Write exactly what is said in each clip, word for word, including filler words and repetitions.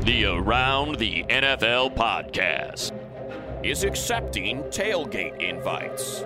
The Around the N F L podcast is accepting tailgate invites.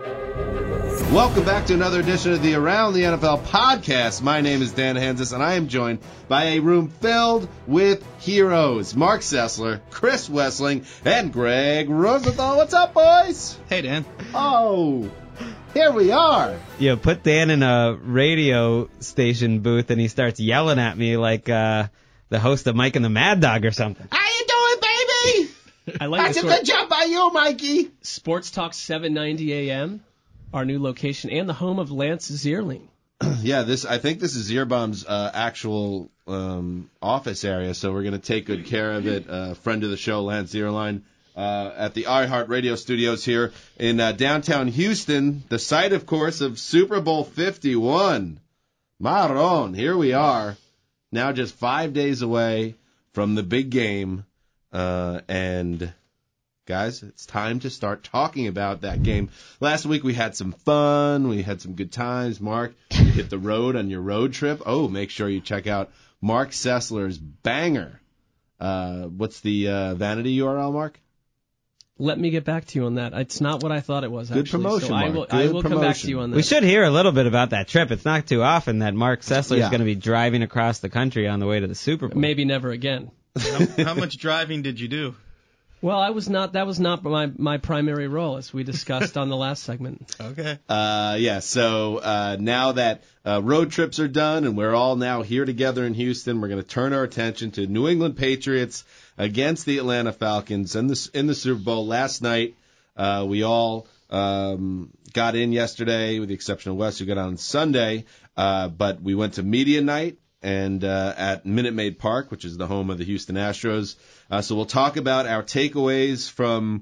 Welcome back to another edition of the Around the N F L podcast. My name is Dan Hansis, and I am joined by a room filled with heroes. Mark Sessler, Chris Wessling, and Greg Rosenthal. What's up, boys? Hey, Dan. Oh, here we are. You know, put Dan in a radio station booth, and he starts yelling at me like uh, the host of Mike and the Mad Dog or something. How you doing, baby? I like That's a sort good job by you, Mikey. Sports Talk seven ninety A M, our new location, and the home of Lance Zierling. Yeah, this I think this is Zierbaum's uh, actual um, office area, so we're going to take good care of it. Uh, friend of the show, Lance Zierlein, uh, at the iHeart Radio Studios here in uh, downtown Houston, the site, of course, of Super Bowl fifty-one. Marron, here we are, now just five days away from the big game, uh, and... Guys, it's time to start talking about that game. Last week we had some fun. We had some good times. Mark, you hit the road on your road trip. Oh, make sure you check out Mark Sessler's banger. Uh, what's the uh, vanity U R L, Mark? Let me get back to you on that. It's not what I thought it was, Good actually. promotion, so I Mark. will, Good I will come back promotion. to you on that. We should hear a little bit about that trip. It's not too often that Mark Sessler is Yeah. going to be driving across the country on the way to the Super Bowl. Maybe never again. How, how much driving did you do? Well, I was not. That was not my my primary role, as we discussed on the last segment. Okay. Uh, yeah, so uh, now that uh, road trips are done and we're all now here together in Houston, we're going to turn our attention to New England Patriots against the Atlanta Falcons in the, in the Super Bowl. Last night, uh, we all um, got in yesterday, with the exception of Wes, who got on Sunday, uh, but we went to media night and uh, at Minute Maid Park, which is the home of the Houston Astros. Uh, so we'll talk about our takeaways from,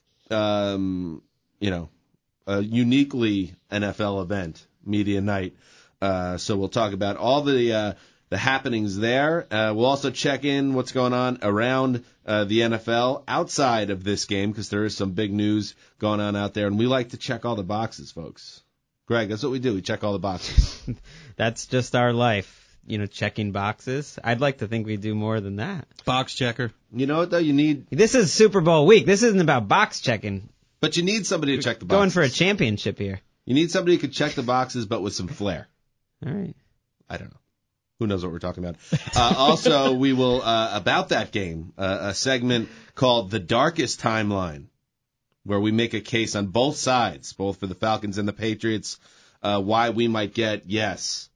um, you know, a uniquely N F L event, media night. Uh, so we'll talk about all the uh, the happenings there. Uh, we'll also check in what's going on around uh, the N F L outside of this game, because there is some big news going on out there, and we like to check all the boxes, folks. Greg, that's what we do. We check all the boxes. That's just our life. You know, checking boxes. I'd like to think we do more than that. Box checker. You know what, though? You need, This is Super Bowl week. This isn't about box checking. but you need somebody to check the boxes. Going for a championship here. You need somebody who can check the boxes, but with some flair. All right. I don't know. Who knows what we're talking about? Uh, also, we will, uh, about that game, uh, a segment called The Darkest Timeline, where we make a case on both sides, both for the Falcons and the Patriots, uh, why we might get, yes,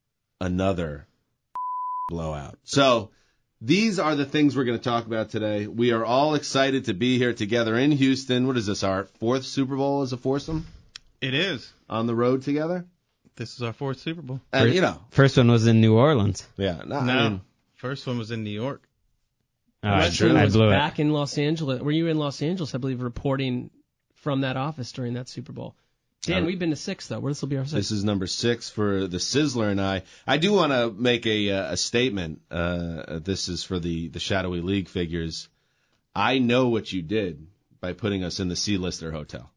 another blowout. So these are the things we're going to talk about today. We are all excited to be here together in Houston. What is this, our fourth Super Bowl as a foursome? It is. On the road together? This is our fourth Super Bowl. And, you know, First one was in New Orleans. yeah. No, No. I mean, First one was in New York. Oh, I, Wrestling I was blew it. back in Los Angeles. Were you in Los Angeles, I believe, reporting from that office during that Super Bowl? Dan, we've been to six, though. Where this will be our sixth. This is number six for the Sizzler and I. I do want to make a uh, a statement. Uh, this is for the, the Shadowy League figures. I know what you did by putting us in the C-lister hotel.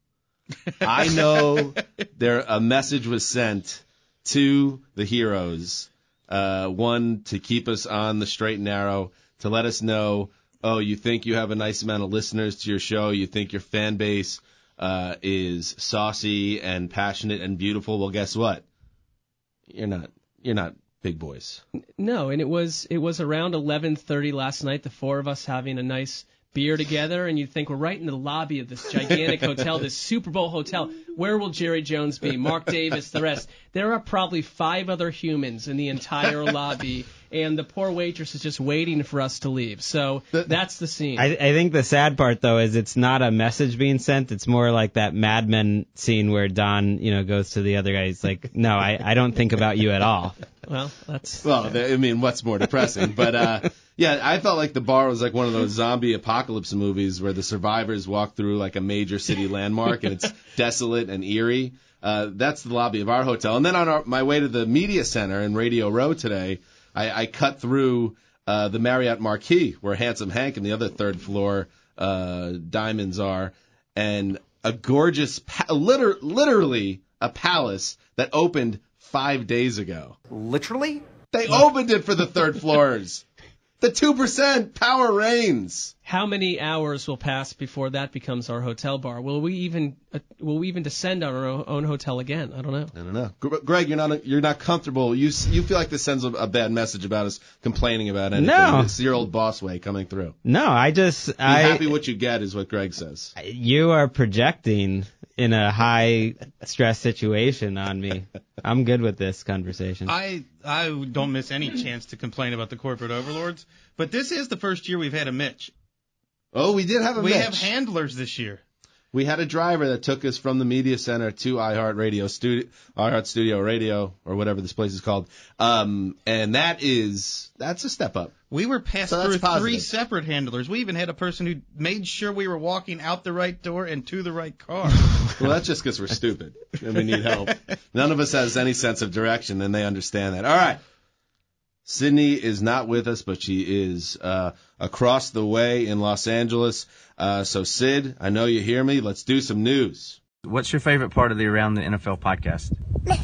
I know there a message was sent to the heroes. Uh, one, to keep us on the straight and narrow, to let us know, oh, you think you have a nice amount of listeners to your show, you think your fan base Uh, is saucy and passionate and beautiful. Well, guess what? You're not. You're not big boys. No, and it was it was around eleven thirty last night, the four of us having a nice beer together, and you'd think we're right in the lobby of this gigantic hotel, this Super Bowl hotel. Where will Jerry Jones be? Mark Davis, the rest. There are probably five other humans in the entire lobby, and the poor waitress is just waiting for us to leave. So that's the scene. I, I think the sad part, though, is it's not a message being sent. It's more like that Mad Men scene where Don, you know, goes to the other guy. He's like, no, I, I don't think about you at all. Well, that's... Well, I mean, what's more depressing? But, uh, yeah, I felt like the bar was like one of those zombie apocalypse movies where the survivors walk through like a major city landmark and it's desolate and eerie. Uh, that's the lobby of our hotel. And then on our, my way to the media center in Radio Row today, I, I cut through uh, the Marriott Marquis where Handsome Hank and the other third floor uh, diamonds are, and a gorgeous, pa- liter- literally a palace that opened five days ago. Literally? They opened it for the third floors. The two percent power reigns. How many hours will pass before that becomes our hotel bar? Will we even uh, will we even descend on our own hotel again? I don't know. I don't know. Greg, you're not you're not comfortable. You you feel like this sends a, a bad message about us complaining about anything. No. It's your old boss way coming through. No, I just Be I happy what you get is what Greg says. you are projecting in a high stress situation on me. I'm good with this conversation. I I don't miss any chance to complain about the corporate overlords, but this is the first year we've had a Mitch. Oh, we did have a We Mitch. have handlers this year. We had a driver that took us from the media center to iHeartRadio studio, iHeart Studio Radio, or whatever this place is called. Um, and that is that's a step up. We were passed So that's through positive. three separate handlers. We even had a person who made sure we were walking out the right door and to the right car. Well, that's just because we're stupid and we need help. None of us has any sense of direction, and they understand that. All right. Sydney is not with us, but she is uh, across the way in Los Angeles. Uh, so, Sid, I know you hear me. Let's do some news. What's your favorite part of the Around the N F L podcast?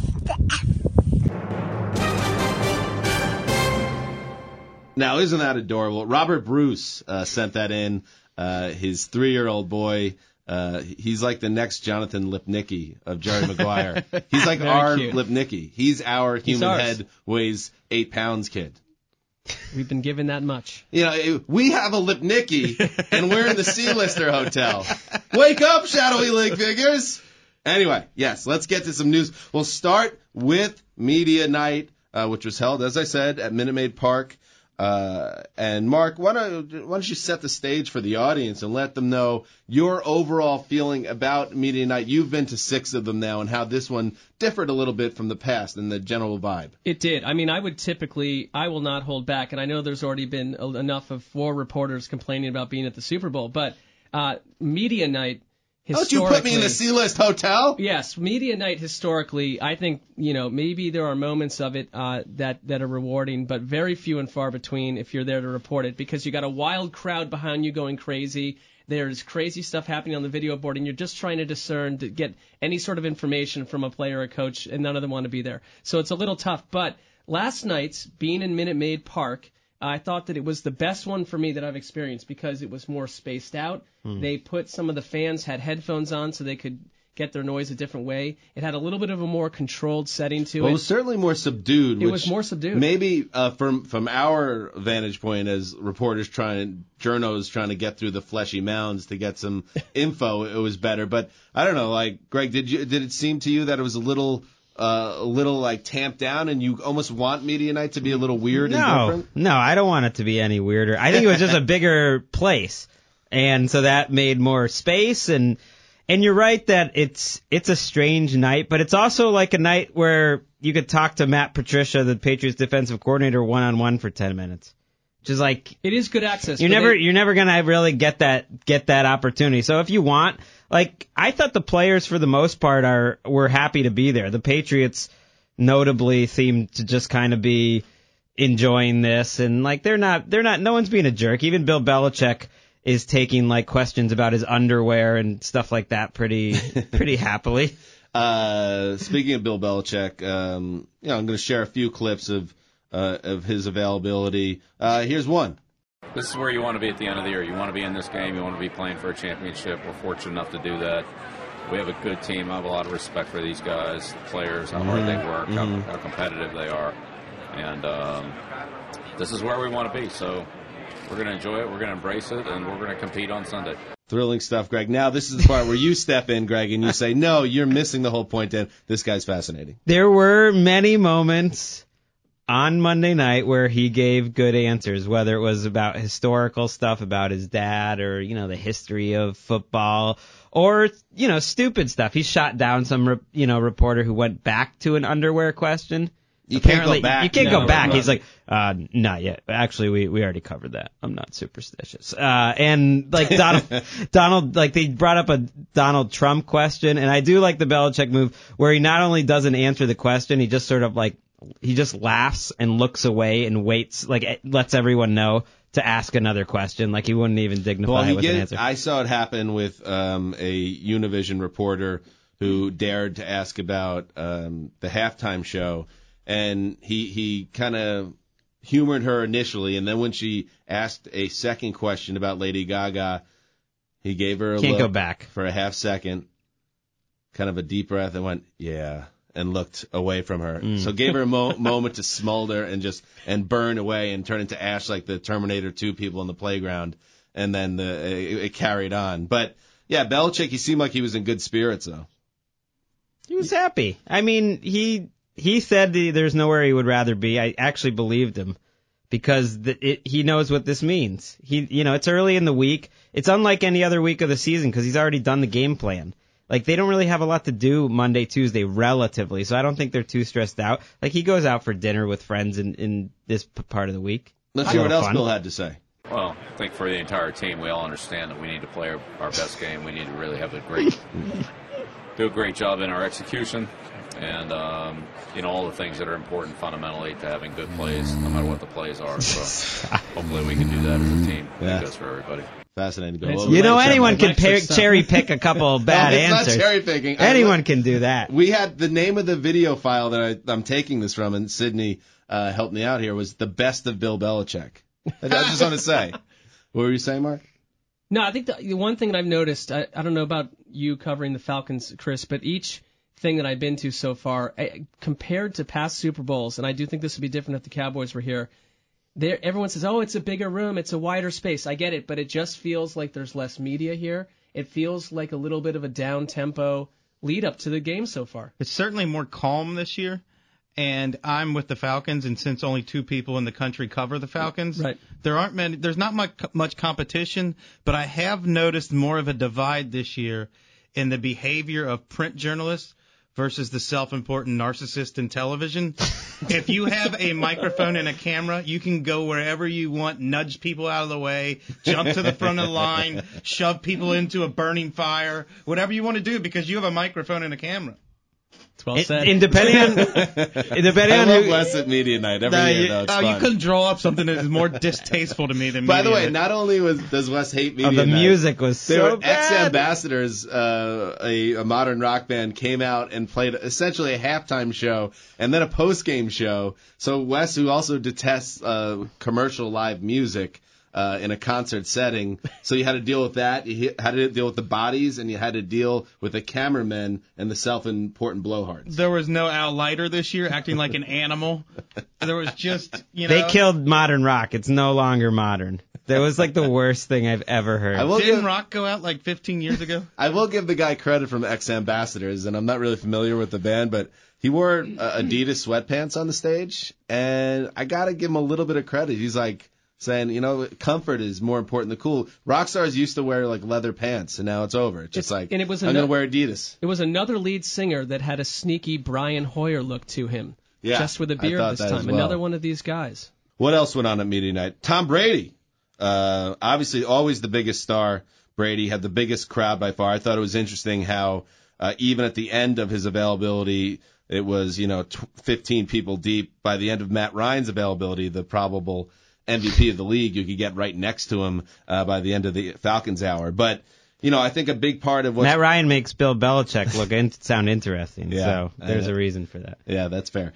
Now, isn't that adorable? Robert Bruce uh, sent that in. Uh, his three-year-old boy. Uh, he's like the next Jonathan Lipnicki of Jerry Maguire. He's like Very our cute. Lipnicki. He's our human ours. head weighs eight pounds kid. We've been given that much. You know, we have a Lipnicki, and we're in the C-lister hotel. Wake up, shadowy league figures. Anyway, yes, let's get to some news. We'll start with Media Night, uh, which was held, as I said, at Minute Maid Park. Uh, and Mark, why don't, why don't you set the stage for the audience and let them know your overall feeling about Media Night. You've been to six of them now, and how this one differed a little bit from the past and the general vibe. It did. I mean, I would typically, I will not hold back, and I know there's already been a- enough of four reporters complaining about being at the Super Bowl, but uh, Media Night Don't you put me in the C-list hotel? Yes, Media Night historically, I think, you know, maybe there are moments of it uh, that, that are rewarding, but very few and far between if you're there to report it, because you got a wild crowd behind you going crazy. There's crazy stuff happening on the video board, and you're just trying to discern, to get any sort of information from a player or a coach, and none of them want to be there. So it's a little tough. But last night's, being in Minute Maid Park, I thought that it was the best one for me that I've experienced because it was more spaced out. Hmm. They put some of the fans had headphones on so they could get their noise a different way. It had a little bit of a more controlled setting to Well, it. it was certainly more subdued. It which was more subdued. Maybe uh, from from our vantage point as reporters trying, journos trying to get through the fleshy mounds to get some info, it was better. But I don't know, like Greg, did you did it seem to you that it was a little uh, a little like tamped down, and you almost want Media Night to be a little weird no, and different? No, I don't want it to be any weirder. I think it was just a bigger place, and so that made more space. And and you're right that it's it's a strange night, but it's also like a night where you could talk to Matt Patricia, the Patriots defensive coordinator, one on one for ten minutes, which is like it is good access. You're but never they- you're never gonna really get that get that opportunity. So if you want. Like, I thought the players, for the most part, are were happy to be there. The Patriots notably seemed to just kind of be enjoying this, and like they're not they're not no one's being a jerk. Even Bill Belichick is taking like questions about his underwear and stuff like that pretty pretty happily. Uh, speaking of Bill Belichick, um, you know, I'm going to share a few clips of uh, of his availability. Uh, here's one. This is where you want to be at the end of the year. You want to be in this game. You want to be playing for a championship. We're fortunate enough to do that. We have a good team. I have a lot of respect for these guys, the players, how hard they work, Mm-hmm. how, how competitive they are. And um, this is where we want to be. So we're going to enjoy it. We're going to embrace it, and we're going to compete on Sunday. Thrilling stuff, Greg. Now, this is the part where you step in, Greg, and you say, no, you're missing the whole point, Dan. This guy's fascinating. There were many moments on Monday night where he gave good answers, whether it was about historical stuff about his dad or, you know, the history of football or, you know, stupid stuff. He shot down some, re- you know, reporter who went back to an underwear question. You Apparently, can't go back. You can't No, go back. right. He's like, uh, not yet. Actually, we, we already covered that. I'm not superstitious. Uh, and like Donald, Donald, like they brought up a Donald Trump question, and I do like the Belichick move where he not only doesn't answer the question, he just sort of like, he just laughs and looks away and waits, like it lets everyone know to ask another question. Like he wouldn't even dignify Well, it he with an get, answer. I saw it happen with um, a Univision reporter who dared to ask about um, the halftime show, and he he kind of humored her initially, and then when she asked a second question about Lady Gaga, he gave her a Can't look go back. for a half second, kind of a deep breath, and went, yeah, and looked away from her. Mm. So gave her a mo- moment to smolder and just and burn away and turn into ash like the Terminator two people in the playground, and then the it, it carried on. But, yeah, Belichick, he seemed like he was in good spirits, though. He was happy. I mean, he he said that there's nowhere he would rather be. I actually believed him because the, it, he knows what this means. He, you know, it's early in the week. It's unlike any other week of the season because he's already done the game plan. Like, they don't really have a lot to do Monday, Tuesday, relatively, so I don't think they're too stressed out. Like, he goes out for dinner with friends in, in this p- part of the week. Let's hear what else fun. Bill had to say. Well, I think for the entire team, we all understand that we need to play our, our best game. We need to really have a great, do a great job in our execution, and um, you know all the things that are important fundamentally to having good plays, no matter what the plays are. So hopefully we can do that as a team. Yeah. That goes for everybody. Fascinating. Go It's over. You know, Lecture- anyone can lecture par- stuff. cherry pick a couple of bad no, it's answers. not cherry picking. Anyone can do that. We had the name of the video file that I, I'm taking this from, and Sydney uh, helped me out here, was the best of Bill Belichick. I just want to say. What were you saying, Mark? No, I think the, the one thing that I've noticed, I, I don't know about you covering the Falcons, Chris, but each thing that I've been to so far, I, compared to past Super Bowls, and I do think this would be different if the Cowboys were here, there everyone says, oh, it's a bigger room, it's a wider space. I get it, but it just feels like there's less media here. It feels like a little bit of a down-tempo lead up to the game so far. It's certainly more calm this year, and I'm with the Falcons, and since only two people in the country cover the Falcons, Right. there aren't many. There's not much much competition, but I have noticed more of a divide this year in the behavior of print journalists versus the self-important narcissist in television. If you have a microphone and a camera, you can go wherever you want, nudge people out of the way, jump to the front of the line, shove people into a burning fire, whatever you want to do because you have a microphone and a camera. It's well It, said. and depending on, depending I on love who, Wes at Media Night every Uh, year, you, though. It's oh, fun. you couldn't draw up something that is more distasteful to me than By the Media way, Night. not only was does Wes hate Media oh, the Night, music was they so were bad. ex-ambassadors, uh, a, a modern rock band, came out and played essentially a halftime show and then a post-game show. So Wes, who also detests uh, commercial live music uh, in a concert setting, so you had to deal with that. You had to deal with the bodies, and you had to deal with the cameramen and the self-important blowhards. There was no Al Leiter this year acting like an animal. There was just, you know. They killed modern rock. It's no longer modern. That was like the worst thing I've ever heard. I will Didn't give, rock go out like fifteen years ago? I will give the guy credit from ex-ambassadors, and I'm not really familiar with the band, but he wore uh, Adidas sweatpants on the stage, and I got to give him a little bit of credit. He's like saying, you know, comfort is more important than cool. Rock stars used to wear like leather pants, and now it's over. It's just It's- like, and it was I'm ano- going to wear Adidas. It was another lead singer that had a sneaky Brian Hoyer look to him. Yeah, Just with a I beard thought this that time. as well. Another one of these guys. What else went on at Media Night? Tom Brady. Uh, obviously, always the biggest star. Brady had the biggest crowd by far. I thought it was interesting how uh, even at the end of his availability, it was, you know, t- fifteen people deep. By the end of Matt Ryan's availability, the probable M V P of the league, you could get right next to him uh, by the end of the Falcons hour. But, you know, I think a big part of what Matt Ryan makes Bill Belichick look in, sound interesting, Yeah, so I there's know. a reason for that. Yeah, that's fair.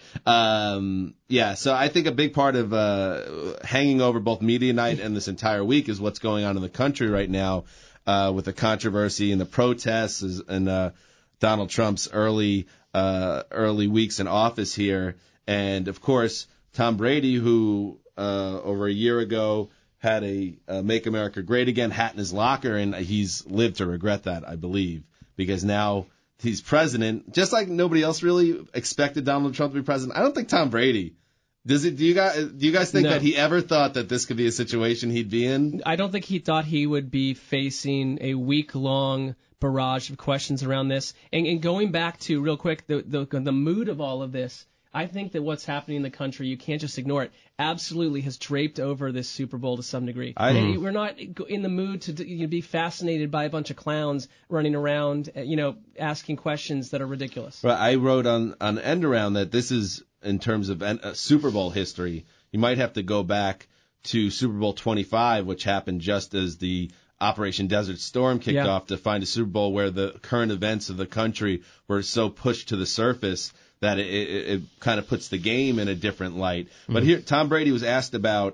Um, yeah, so I think a big part of uh, hanging over both Media Night and this entire week is what's going on in the country right now uh, with the controversy and the protests is- and uh, Donald Trump's early uh, early weeks in office here. And, of course, Tom Brady, who uh, over a year ago had a uh, Make America Great Again hat in his locker, and he's lived to regret that, I believe, because now he's president, just like nobody else really expected Donald Trump to be president. I don't think Tom Brady does it. Do you guys? Do you guys think No. that he ever thought that this could be a situation he'd be in? I don't think he thought he would be facing a week-long barrage of questions around this. And, and going back to, real quick, the, the the mood of all of this, I think that what's happening in the country, you can't just ignore it, absolutely has draped over this Super Bowl to some degree. I- And we're not in the mood to you know, be fascinated by a bunch of clowns running around, uh, you know, asking questions that are ridiculous. Right, I wrote on on End Around that this is, in terms of an, uh, Super Bowl history, you might have to go back to Super Bowl twenty-five, which happened just as the Operation Desert Storm kicked Yeah. off, to find a Super Bowl where the current events of the country were so pushed to the surface that it, it, it kind of puts the game in a different light. Mm-hmm. But here, Tom Brady was asked about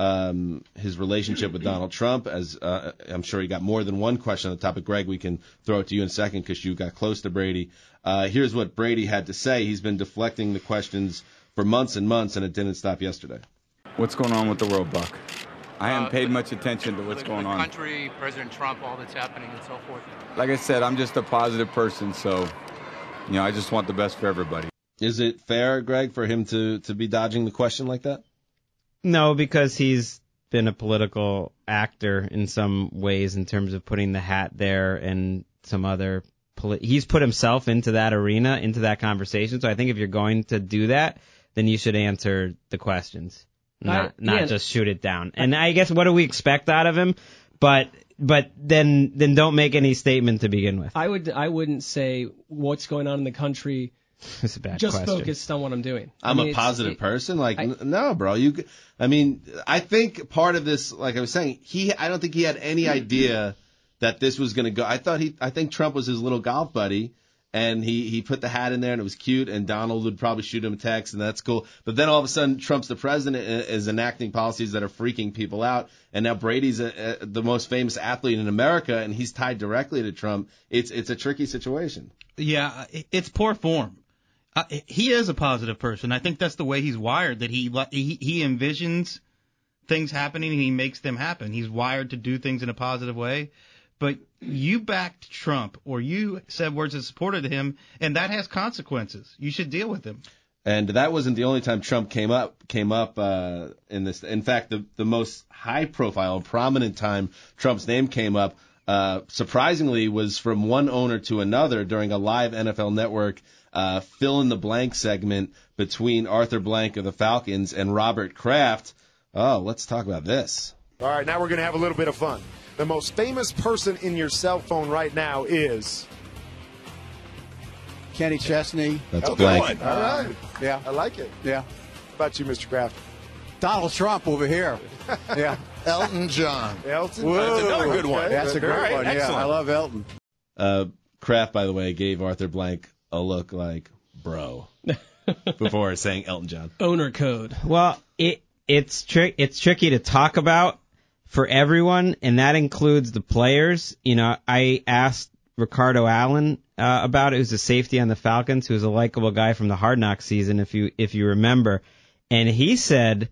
um, his relationship with Donald Trump. As uh, I'm sure he got more than one question on the topic. Greg, we can throw it to you in a second because you got close to Brady. Uh, here's what Brady had to say. He's been deflecting the questions for months and months, and it didn't stop yesterday. What's going on with the world, Buck? I haven't uh, paid the, much attention to what's the, going the on. Country, President Trump, all that's happening, and so forth. Like I said, I'm just a positive person, so you know, I just want the best for everybody. Is it fair, Greg, for him to, to be dodging the question like that? No, because he's been a political actor in some ways in terms of putting the hat there and some other poli- he's put himself into that arena, into that conversation. So I think if you're going to do that, then you should answer the questions, not I, not yeah. just shoot it down. And I guess what do we expect out of him? But but then then don't make any statement to begin with. I would I wouldn't say what's going on in the country. It's a bad just question. focused on what I'm doing. I'm I mean, a positive it, person. Like, I, n- no, bro. You, I mean, I think part of this, like I was saying, he, I don't think he had any idea that this was going to go. I thought he, I think Trump was his little golf buddy, and he, he put the hat in there, and it was cute, and Donald would probably shoot him a text, and that's cool. But then all of a sudden, Trump's the president, is enacting policies that are freaking people out, and now Brady's a, a, the most famous athlete in America, and he's tied directly to Trump. It's, it's a tricky situation. Yeah, it's poor form. Uh, he is a positive person. I think that's the way he's wired, that he, he he envisions things happening and he makes them happen. He's wired to do things in a positive way. But you backed Trump or you said words that supported him, and that has consequences. You should deal with them. And that wasn't the only time Trump came up came up uh, in this. In fact, the, the most high-profile and prominent time Trump's name came up, uh, surprisingly, was from one owner to another during a live N F L Network Uh, fill-in-the-blank segment between Arthur Blank of the Falcons and Robert Kraft. Oh, let's talk about this. All right, now we're going to have a little bit of fun. The most famous person in your cell phone right now is... Kenny Chesney. That's okay. Blank. All right. Uh, yeah. I like it. Yeah. How about you, Mister Kraft? Donald Trump over here. Yeah. Elton John. Elton Whoa, John. That's another good one. Okay. That's a great right, one, excellent. yeah. I love Elton. Uh, Kraft, by the way, gave Arthur Blank a look like, bro, before saying Elton John. Owner code. Well, it it's tri- it's tricky to talk about for everyone, and that includes the players. You know, I asked Ricardo Allen uh, about it, who's a safety on the Falcons, who's a likable guy from the Hard Knocks season, if you if you remember, and he said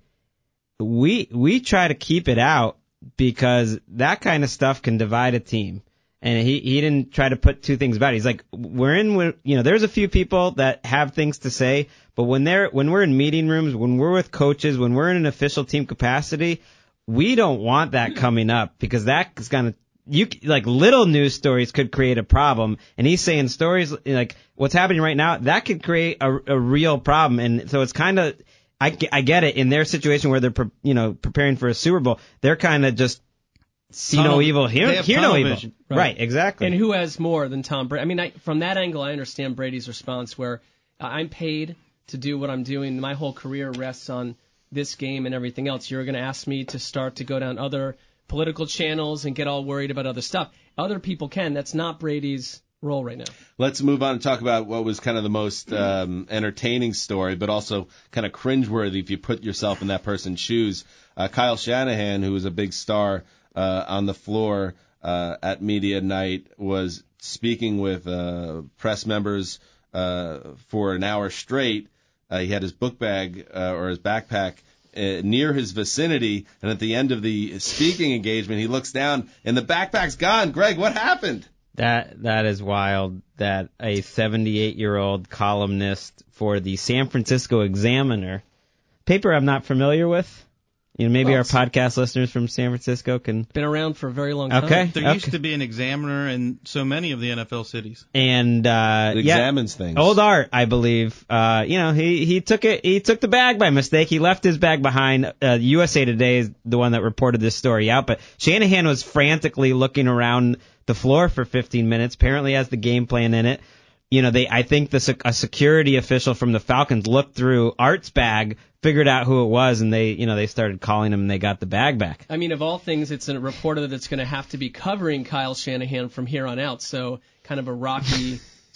we we try to keep it out because that kind of stuff can divide a team. And he, he didn't try to put two things about it. He's like, we're in, you know, there's a few people that have things to say, but when they're, when we're in meeting rooms, when we're with coaches, when we're in an official team capacity, we don't want that coming up because that's gonna, you, like little news stories could create a problem. And he's saying stories like what's happening right now, that could create a, a real problem. And so it's kind of, I, I get it in their situation where they're, pre, you know, preparing for a Super Bowl, they're kind of just, see tunnel, no evil, hear, hear no evil. Vision. Right. right, exactly. And who has more than Tom Brady? I mean, I, from that angle, I understand Brady's response where I'm paid to do what I'm doing. My whole career rests on this game and everything else. You're going to ask me to start to go down other political channels and get all worried about other stuff. Other people can. That's not Brady's role right now. Let's move on and talk about what was kind of the most um, entertaining story, but also kind of cringeworthy if you put yourself in that person's shoes. Uh, Kyle Shanahan, who was a big star Uh, on the floor uh, at media night, was speaking with uh, press members uh, for an hour straight. Uh, he had his book bag uh, or his backpack uh, near his vicinity, and at the end of the speaking engagement, he looks down and the backpack's gone. Greg, what happened? That that is wild. That a seventy-eight-year-old columnist for the San Francisco Examiner, paper I'm not familiar with. You know, maybe well, our podcast listeners from San Francisco can... Been around for a very long time. Okay. There okay. used to be an Examiner in so many of the N F L cities. And, uh... It yeah, examines things. Old Art, I believe. Uh, you know, he, he took it, he took the bag by mistake. He left his bag behind. Uh, U S A Today is the one that reported this story out, but Shanahan was frantically looking around the floor for fifteen minutes, apparently has the game plan in it. You know, they, I think the, a security official from the Falcons looked through Art's bag, figured out who it was, and they, you know, they started calling him and they got the bag back. I mean, of all things, it's a reporter that's going to have to be covering Kyle Shanahan from here on out. So kind of a rocky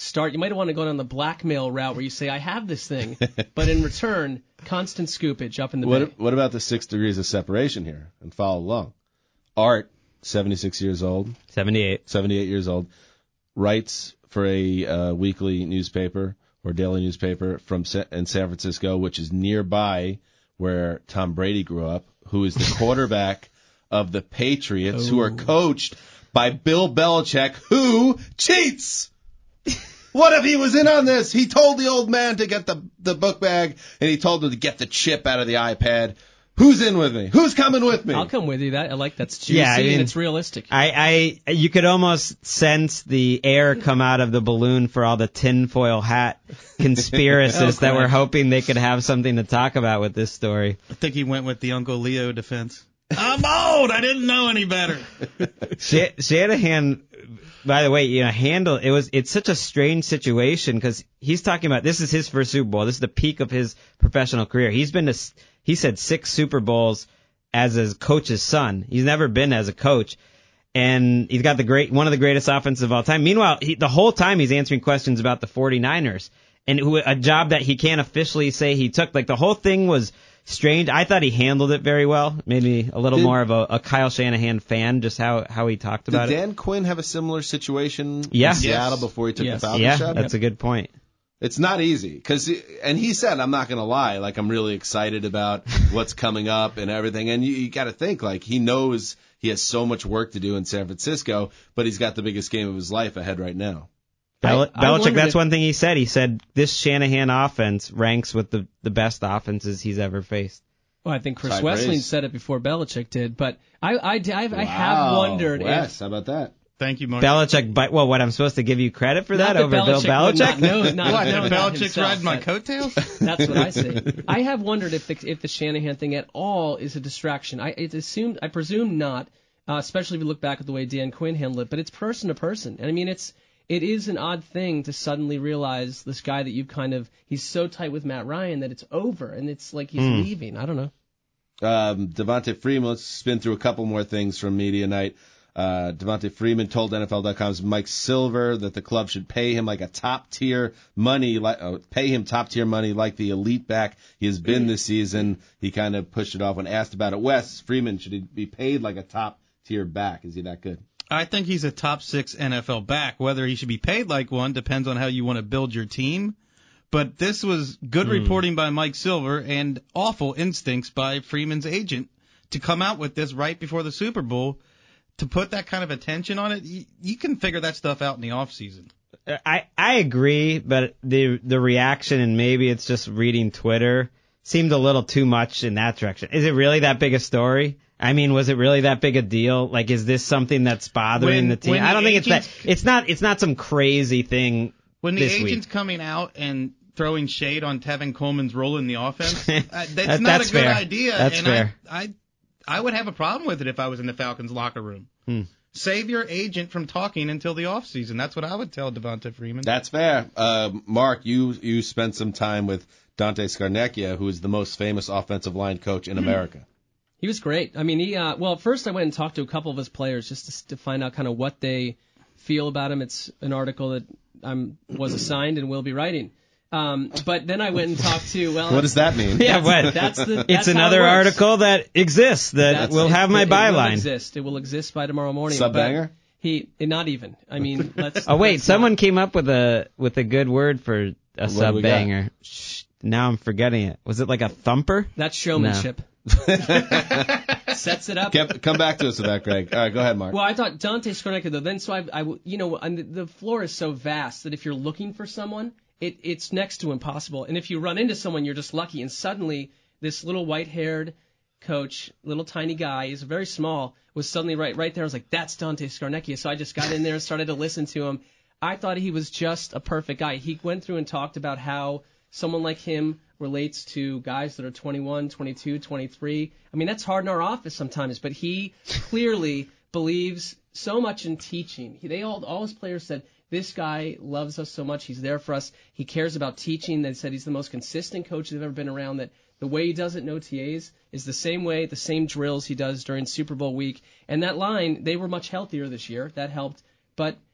start. You might want to go down the blackmail route where you say, I have this thing, but in return, constant scoopage up in the What, bay. what about the six degrees of separation here? And follow along. Art, seventy-six years old. seventy-eight. seventy-eight years old. Writes for a uh, weekly newspaper or daily newspaper from Sa- in San Francisco, which is nearby where Tom Brady grew up, who is the quarterback of the Patriots, oh. who are coached by Bill Belichick, who cheats. What if he was in on this? He told the old man to get the, the book bag, and he told him to get the chip out of the iPad. Who's in with me? Who's coming with me? I'll come with you. That I like that's juicy yeah, I mean, and it's realistic. I, I you could almost sense the air come out of the balloon for all the tinfoil hat conspiracists oh, that were hoping they could have something to talk about with this story. I think he went with the Uncle Leo defense. I'm old. I didn't know any better. Shanahan, by the way, you know, handle it was. It's such a strange situation because he's talking about this is his first Super Bowl. This is the peak of his professional career. He's been to, he said six Super Bowls as his coach's son. He's never been as a coach, and he's got the great one of the greatest offenses of all time. Meanwhile, he, the whole time he's answering questions about the 49ers and who, a job that he can't officially say he took. Like the whole thing was strange. I thought he handled it very well. Made me a little did, more of a, a Kyle Shanahan fan, just how, how he talked about did it. Did Dan Quinn have a similar situation yeah. in Seattle yes. before he took yes. the Falcons yeah, job? That's a good point. It's not easy. Cause, and he said, I'm not going to lie, like I'm really excited about what's coming up and everything. And you, you got to think, like he knows he has so much work to do in San Francisco, but he's got the biggest game of his life ahead right now. Bel- I, I Belichick, that's if, one thing he said. He said this Shanahan offense ranks with the, the best offenses he's ever faced. Well, I think Chris High Wesleyan praise. said it before Belichick did, but I, I, I, wow. I have wondered Wes, if... how about that? Thank you, Mark. Belichick, but well, what, I'm supposed to give you credit for that not over that Bill Belichick? Not, no, not, what, no, Belichick's himself, riding my coattails? That's what I say. I have wondered if the, if the Shanahan thing at all is a distraction. I it assumed, I presume not, uh, especially if you look back at the way Dan Quinn handled it, but it's person to person. And I mean, it's it is an odd thing to suddenly realize this guy that you've kind of, he's so tight with Matt Ryan that it's over, and it's like he's mm. leaving. I don't know. Um, Devontae Freeman, let's spin through a couple more things from Media Night. Uh, Devontae Freeman told N F L dot com's Mike Silver that the club should pay him like a top tier money, like uh, pay him top tier money like the elite back he has been this season. He kind of pushed it off when asked about it. Wes, Freeman, should he be paid like a top tier back? Is he that good? I think he's a top six N F L back. Whether he should be paid like one depends on how you want to build your team. But this was good mm. reporting by Mike Silver and awful instincts by Freeman's agent to come out with this right before the Super Bowl. To put that kind of attention on it, you, you can figure that stuff out in the off season. I, I agree, but the the reaction, and maybe it's just reading Twitter, seemed a little too much in that direction. Is it really that big a story? I mean, was it really that big a deal? Like, is this something that's bothering when, the team? I don't think it's that. It's not. It's not some crazy thing. When the this agent's week. coming out and throwing shade on Tevin Coleman's role in the offense, uh, that's that, not that's a good fair. idea. That's and fair. I, I I would have a problem with it if I was in the Falcons locker room. Hmm. Save your agent from talking until the offseason. That's what I would tell Devonta Freeman. That's fair. Uh, Mark, you you spent some time with Dante Scarnecchia, who is the most famous offensive line coach in America. He was great. I mean, he uh, well, first I went and talked to a couple of his players just to, to find out kind of what they feel about him. It's an article that I was assigned and will be writing. Um, but then I went and talked to, well... What does that mean? Yeah, what? That's the, that's it's another it article that exists that that's, will have it, my it, byline. It will exist. It will exist by tomorrow morning. Sub-banger? He, not even. I mean, let's... Oh, wait, let's someone not. came up with a with a good word for a sub-banger. Shh, now I'm forgetting it. Was it like a thumper? That's showmanship. No. Sets it up. Get, come back to us with that, Greg. All right, go ahead, Mark. Well, I thought Dante Scarnecchia, though, then so I, I you know, and the, the floor is so vast that if you're looking for someone, it, it's next to impossible. And if you run into someone, you're just lucky. And suddenly, this little white-haired coach, little tiny guy, he's very small, was suddenly right right there. I was like, that's Dante Scarnecchia. So I just got in there and started to listen to him. I thought he was just a perfect guy. He went through and talked about how someone like him relates to guys that are twenty-one, twenty-two, twenty-three. I mean, that's hard in our office sometimes, but he clearly believes so much in teaching. He, they all, all his players said, this guy loves us so much. He's there for us. He cares about teaching. They said he's the most consistent coach they've ever been around, that the way he does it in O T As is the same way, the same drills he does during Super Bowl week. And that line, they were much healthier this year. That helped. But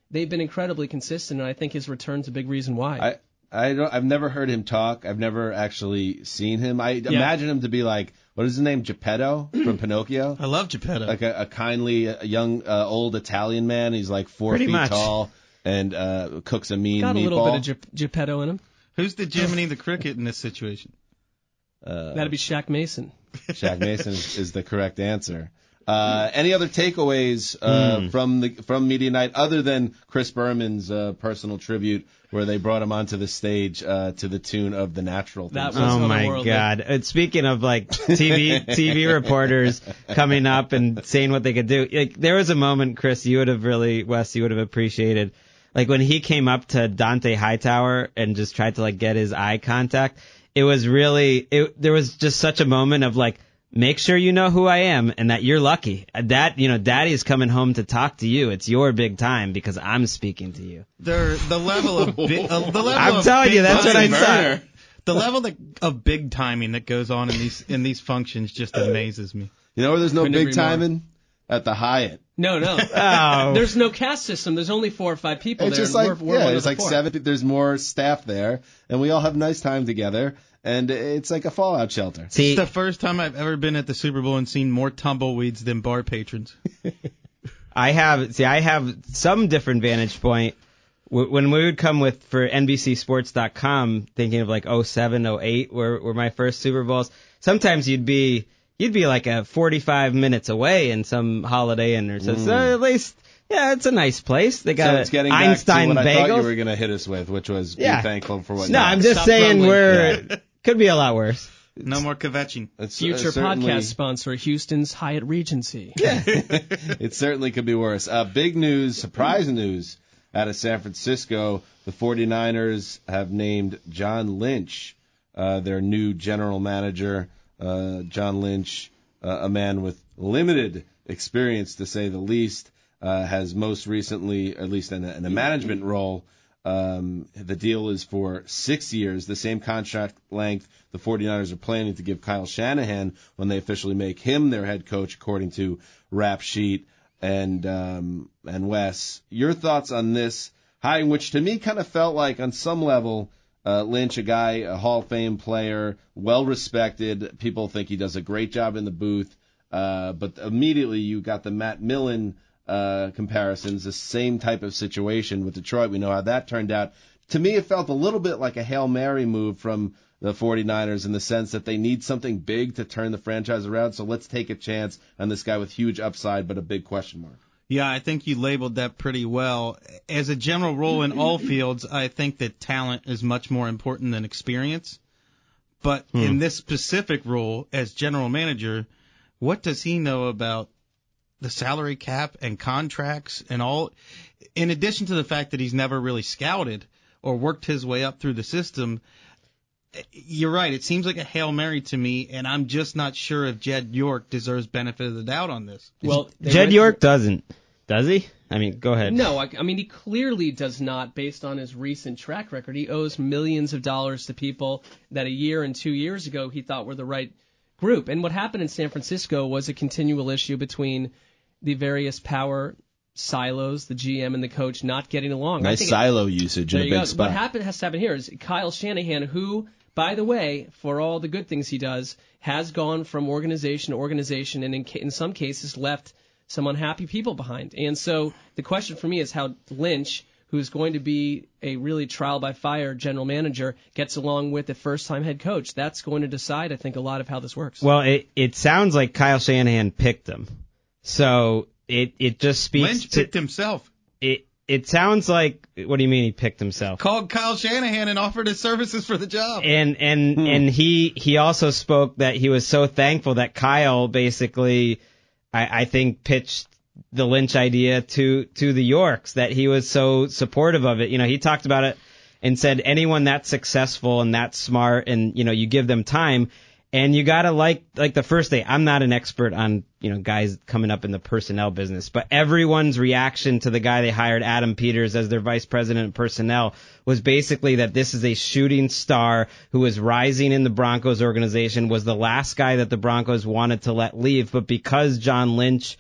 they've been incredibly consistent, and I think his return's a big reason why. I I don't. I've never heard him talk. I've never actually seen him. I Yeah. imagine him to be like, what is his name, Geppetto from Pinocchio? I love Geppetto. Like a, a kindly, a young, uh, old Italian man. He's like four Pretty feet much. tall and uh, cooks a mean Got a meatball. little bit of Gep- Geppetto in him. Who's the Jiminy the Cricket in this situation? uh, That'd be Shaq Mason. Shaq Mason is, is the correct answer. Uh, any other takeaways uh, Mm. from the from media night other than Chris Berman's uh, personal tribute, where they brought him onto the stage uh, to the tune of "The Natural"? That theme was song? Oh my otherworldly. God! And speaking of like T V T V reporters coming up and saying what they could do, like there was a moment, Chris, you would have really, Wes, you would have appreciated, like when he came up to Dante Hightower and just tried to like get his eye contact. It was really, it, there was just such a moment of like, make sure you know who I am and that you're lucky. That, you know, Daddy's coming home to talk to you. It's your big time because I'm speaking to you. They're, the level of bi- uh, the level I'm of telling big you, that's what I timing- thought. The level that, of big timing that goes on in these in these functions just amazes me. You know where there's no Couldn't big agree more. timing? At the Hyatt. No, no. Oh. There's no cast system. There's only four or five people It's there. just and like, we're, we're yeah, one it's of the like four. seven. There's more staff there, and we all have nice time together, and it's like a fallout shelter. See, It's the first time I've ever been at the Super Bowl and seen more tumbleweeds than bar patrons. I have, see, I have some different vantage point. W- When we would come with, for N B C Sports dot com, thinking of like oh seven, oh eight were, were my first Super Bowls, sometimes you'd be, you'd be like a forty-five minutes away in some Holiday Inn or so. Mm. So at least, yeah, it's a nice place. They got So a it's getting Einstein back to what I thought you bagels. were going to hit us with, which was Yeah. be thankful for what No, you I'm have. just Stop saying grumbling. we're, could be a lot worse. No more kvetching. It's, uh, Future certainly- podcast sponsor, Houston's Hyatt Regency. It certainly could be worse. Uh, big news, surprise news out of San Francisco. The 49ers have named John Lynch uh, their new general manager. Uh, John Lynch, uh, a man with limited experience, to say the least, uh, has most recently, at least in a, in a management role, um, the deal is for six years, the same contract length the 49ers are planning to give Kyle Shanahan when they officially make him their head coach, according to Rap Sheet. And um, and Wes, your thoughts on this hiring, which to me kind of felt like on some level, uh, Lynch, a guy, a Hall of Fame player, well respected. People think he does a great job in the booth. Uh, but immediately you got the Matt Millen uh, comparisons, the same type of situation with Detroit. We know how that turned out. To me, it felt a little bit like a Hail Mary move from the 49ers in the sense that they need something big to turn the franchise around. So let's take a chance on this guy with huge upside, but a big question mark. Yeah, I think you labeled that pretty well. As a general rule in all fields, I think that talent is much more important than experience. But Hmm. in this specific role as general manager, what does he know about the salary cap and contracts and all? In addition to the fact that he's never really scouted or worked his way up through the system, you're right. It seems like a Hail Mary to me, and I'm just not sure if Jed York deserves benefit of the doubt on this. Well, they Jed went- York doesn't, does he? I mean, go ahead. No, I, I mean, he clearly does not, based on his recent track record. He owes millions of dollars to people that a year and two years ago he thought were the right group. And what happened in San Francisco was a continual issue between the various power silos, the G M and the coach, not getting along. I Nice think it- silo usage in There a you big go. spot. What happened has to happen here is Kyle Shanahan, who, by the way, for all the good things he does, has gone from organization to organization and in, ca- in some cases left some unhappy people behind. And so the question for me is how Lynch, who's going to be a really trial by fire general manager, gets along with the first-time head coach. That's going to decide, I think, a lot of how this works. Well, it it sounds like Kyle Shanahan picked him, so it it just speaks Lynch to picked himself. it. It sounds like, what do you mean he picked himself? Called Kyle Shanahan and offered his services for the job. And and and he he also spoke that he was so thankful that Kyle basically, I, I think, pitched the Lynch idea to to the Yorks, that he was so supportive of it. You know, he talked about it and said anyone that's successful and that's smart and, you know, you give them time. And you gotta like, like the first day, I'm not an expert on, you know, guys coming up in the personnel business, but everyone's reaction to the guy they hired, Adam Peters, as their vice president of personnel, was basically that this is a shooting star who is rising in the Broncos organization, was the last guy that the Broncos wanted to let leave, but because John Lynch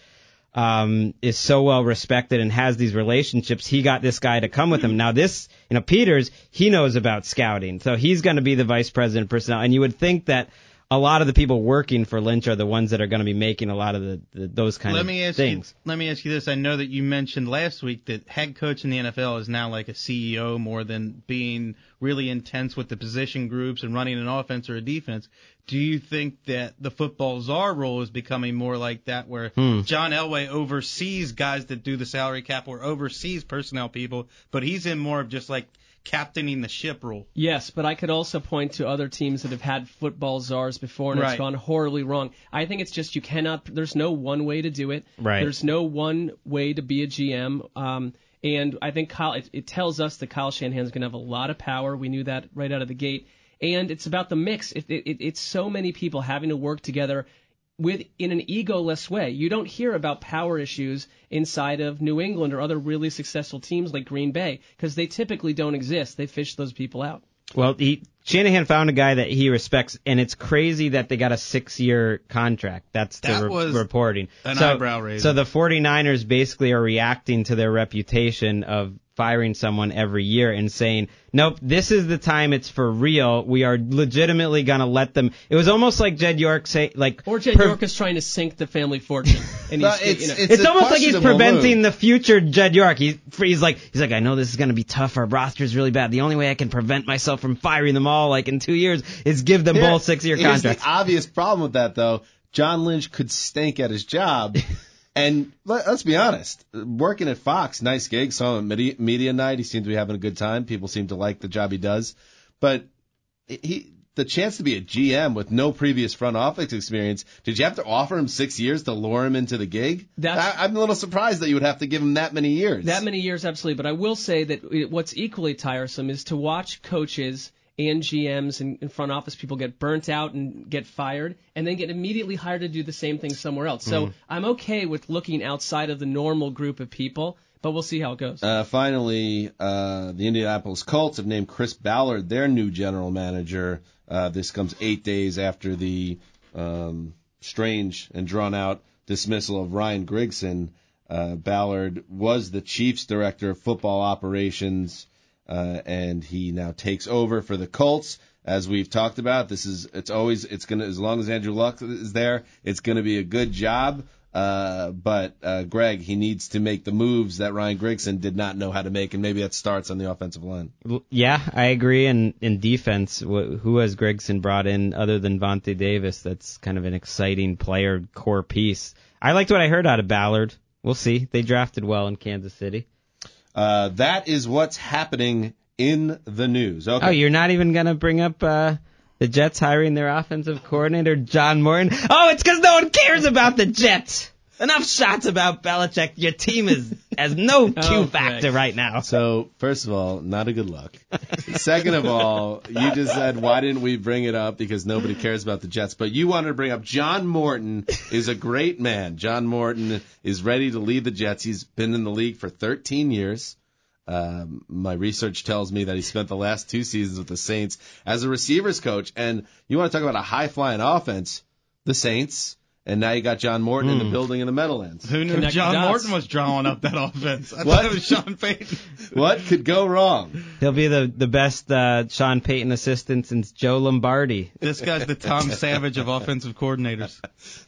um, is so well respected and has these relationships. He got this guy to come with him. Now this, you know, Peters, he knows about scouting, so he's going to be the vice president of personnel. And you would think that a lot of the people working for Lynch are the ones that are going to be making a lot of the, the those kind let of me ask things. You, let me ask you this. I know that you mentioned last week that head coach in the N F L is now like a C E O more than being really intense with the position groups and running an offense or a defense. Do you think that the football czar role is becoming more like that, where Hmm. John Elway oversees guys that do the salary cap or oversees personnel people, but he's in more of just like captaining the ship role? Yes, but I could also point to other teams that have had football czars before and Right. it's gone horribly wrong. I think it's just you cannot, there's no one way to do it. Right. There's no one way to be a G M. Um, and I think Kyle, it, it tells us that Kyle Shanahan's going to have a lot of power. We knew that right out of the gate. And it's about the mix. It, it, it's so many people having to work together with in an egoless way. You don't hear about power issues inside of New England or other really successful teams like Green Bay because they typically don't exist. They fish those people out. Well, he, Shanahan found a guy that he respects, and it's crazy that they got a six-year contract. That's the That re- was reporting. an so, eyebrow raiser. So the 49ers basically are reacting to their reputation of firing someone every year and saying, nope, this is the time it's for real. We are legitimately going to let them. It was almost like Jed York say, like, Or Jed pre- York is trying to sink the family fortune. And No, he's, it's- you know, it's It's a almost like he's questionable preventing move. the future Jed York. He, he's like, he's like, I know this is going to be tough. Our roster is really bad. The only way I can prevent myself from firing them all, like in two years, is give them Here- both six-year here's contracts. the obvious problem with that, though. John Lynch could stink at his job. And let, let's be honest, working at Fox, nice gig. Saw him at media, media night. He seemed to be having a good time. People seem to like the job he does. But he, the chance to be a G M with no previous front office experience, did you have to offer him six years to lure him into the gig? That's- I, I'm a little surprised that you would have to give him that many years. that many years, absolutely. But I will say that it- what's equally tiresome is to watch coaches and G Ms and, and front office people get burnt out and get fired and then get immediately hired to do the same thing somewhere else. So Mm. I'm okay with looking outside of the normal group of people, but we'll see how it goes. Uh, finally, uh, the Indianapolis Colts have named Chris Ballard their new general manager. Uh, this comes eight days after the um, strange and drawn-out dismissal of Ryan Grigson. Uh, Ballard was the Chiefs' director of football operations, uh, and he now takes over for the Colts. As we've talked about, this is it's always it's gonna as long as Andrew Luck is there, it's gonna be a good job. Uh, but uh, Greg, he needs to make the moves that Ryan Grigson did not know how to make, and maybe that starts on the offensive line. Yeah, I agree. And in defense, wh- who has Gregson brought in other than Vontae Davis? That's kind of an exciting player core piece. I liked what I heard out of Ballard. We'll see. They drafted well in Kansas City. Uh, that is what's happening in the news. Okay. Oh, you're not even going to bring up uh, the Jets hiring their offensive coordinator, John Morton? Oh, it's because no one cares about the Jets. Enough shots about Belichick. Your team is has no Q Oh, factor Greg. right now. So, first of all, not a good look. Second of all, you just said, why didn't we bring it up? Because nobody cares about the Jets. But you wanted to bring up John Morton is a great man. John Morton is ready to lead the Jets. He's been in the league for thirteen years. Um, my research tells me that he spent the last two seasons with the Saints as a receivers coach. And you want to talk about a high-flying offense, the Saints. And now you got John Morton in the building in the Meadowlands. Who knew Connect John the dots. Morton was drawing up that offense? I What? thought it was Sean Payton. What could go wrong? He'll be the, the best uh, Sean Payton assistant since Joe Lombardi. This guy's the Tom Savage of offensive coordinators.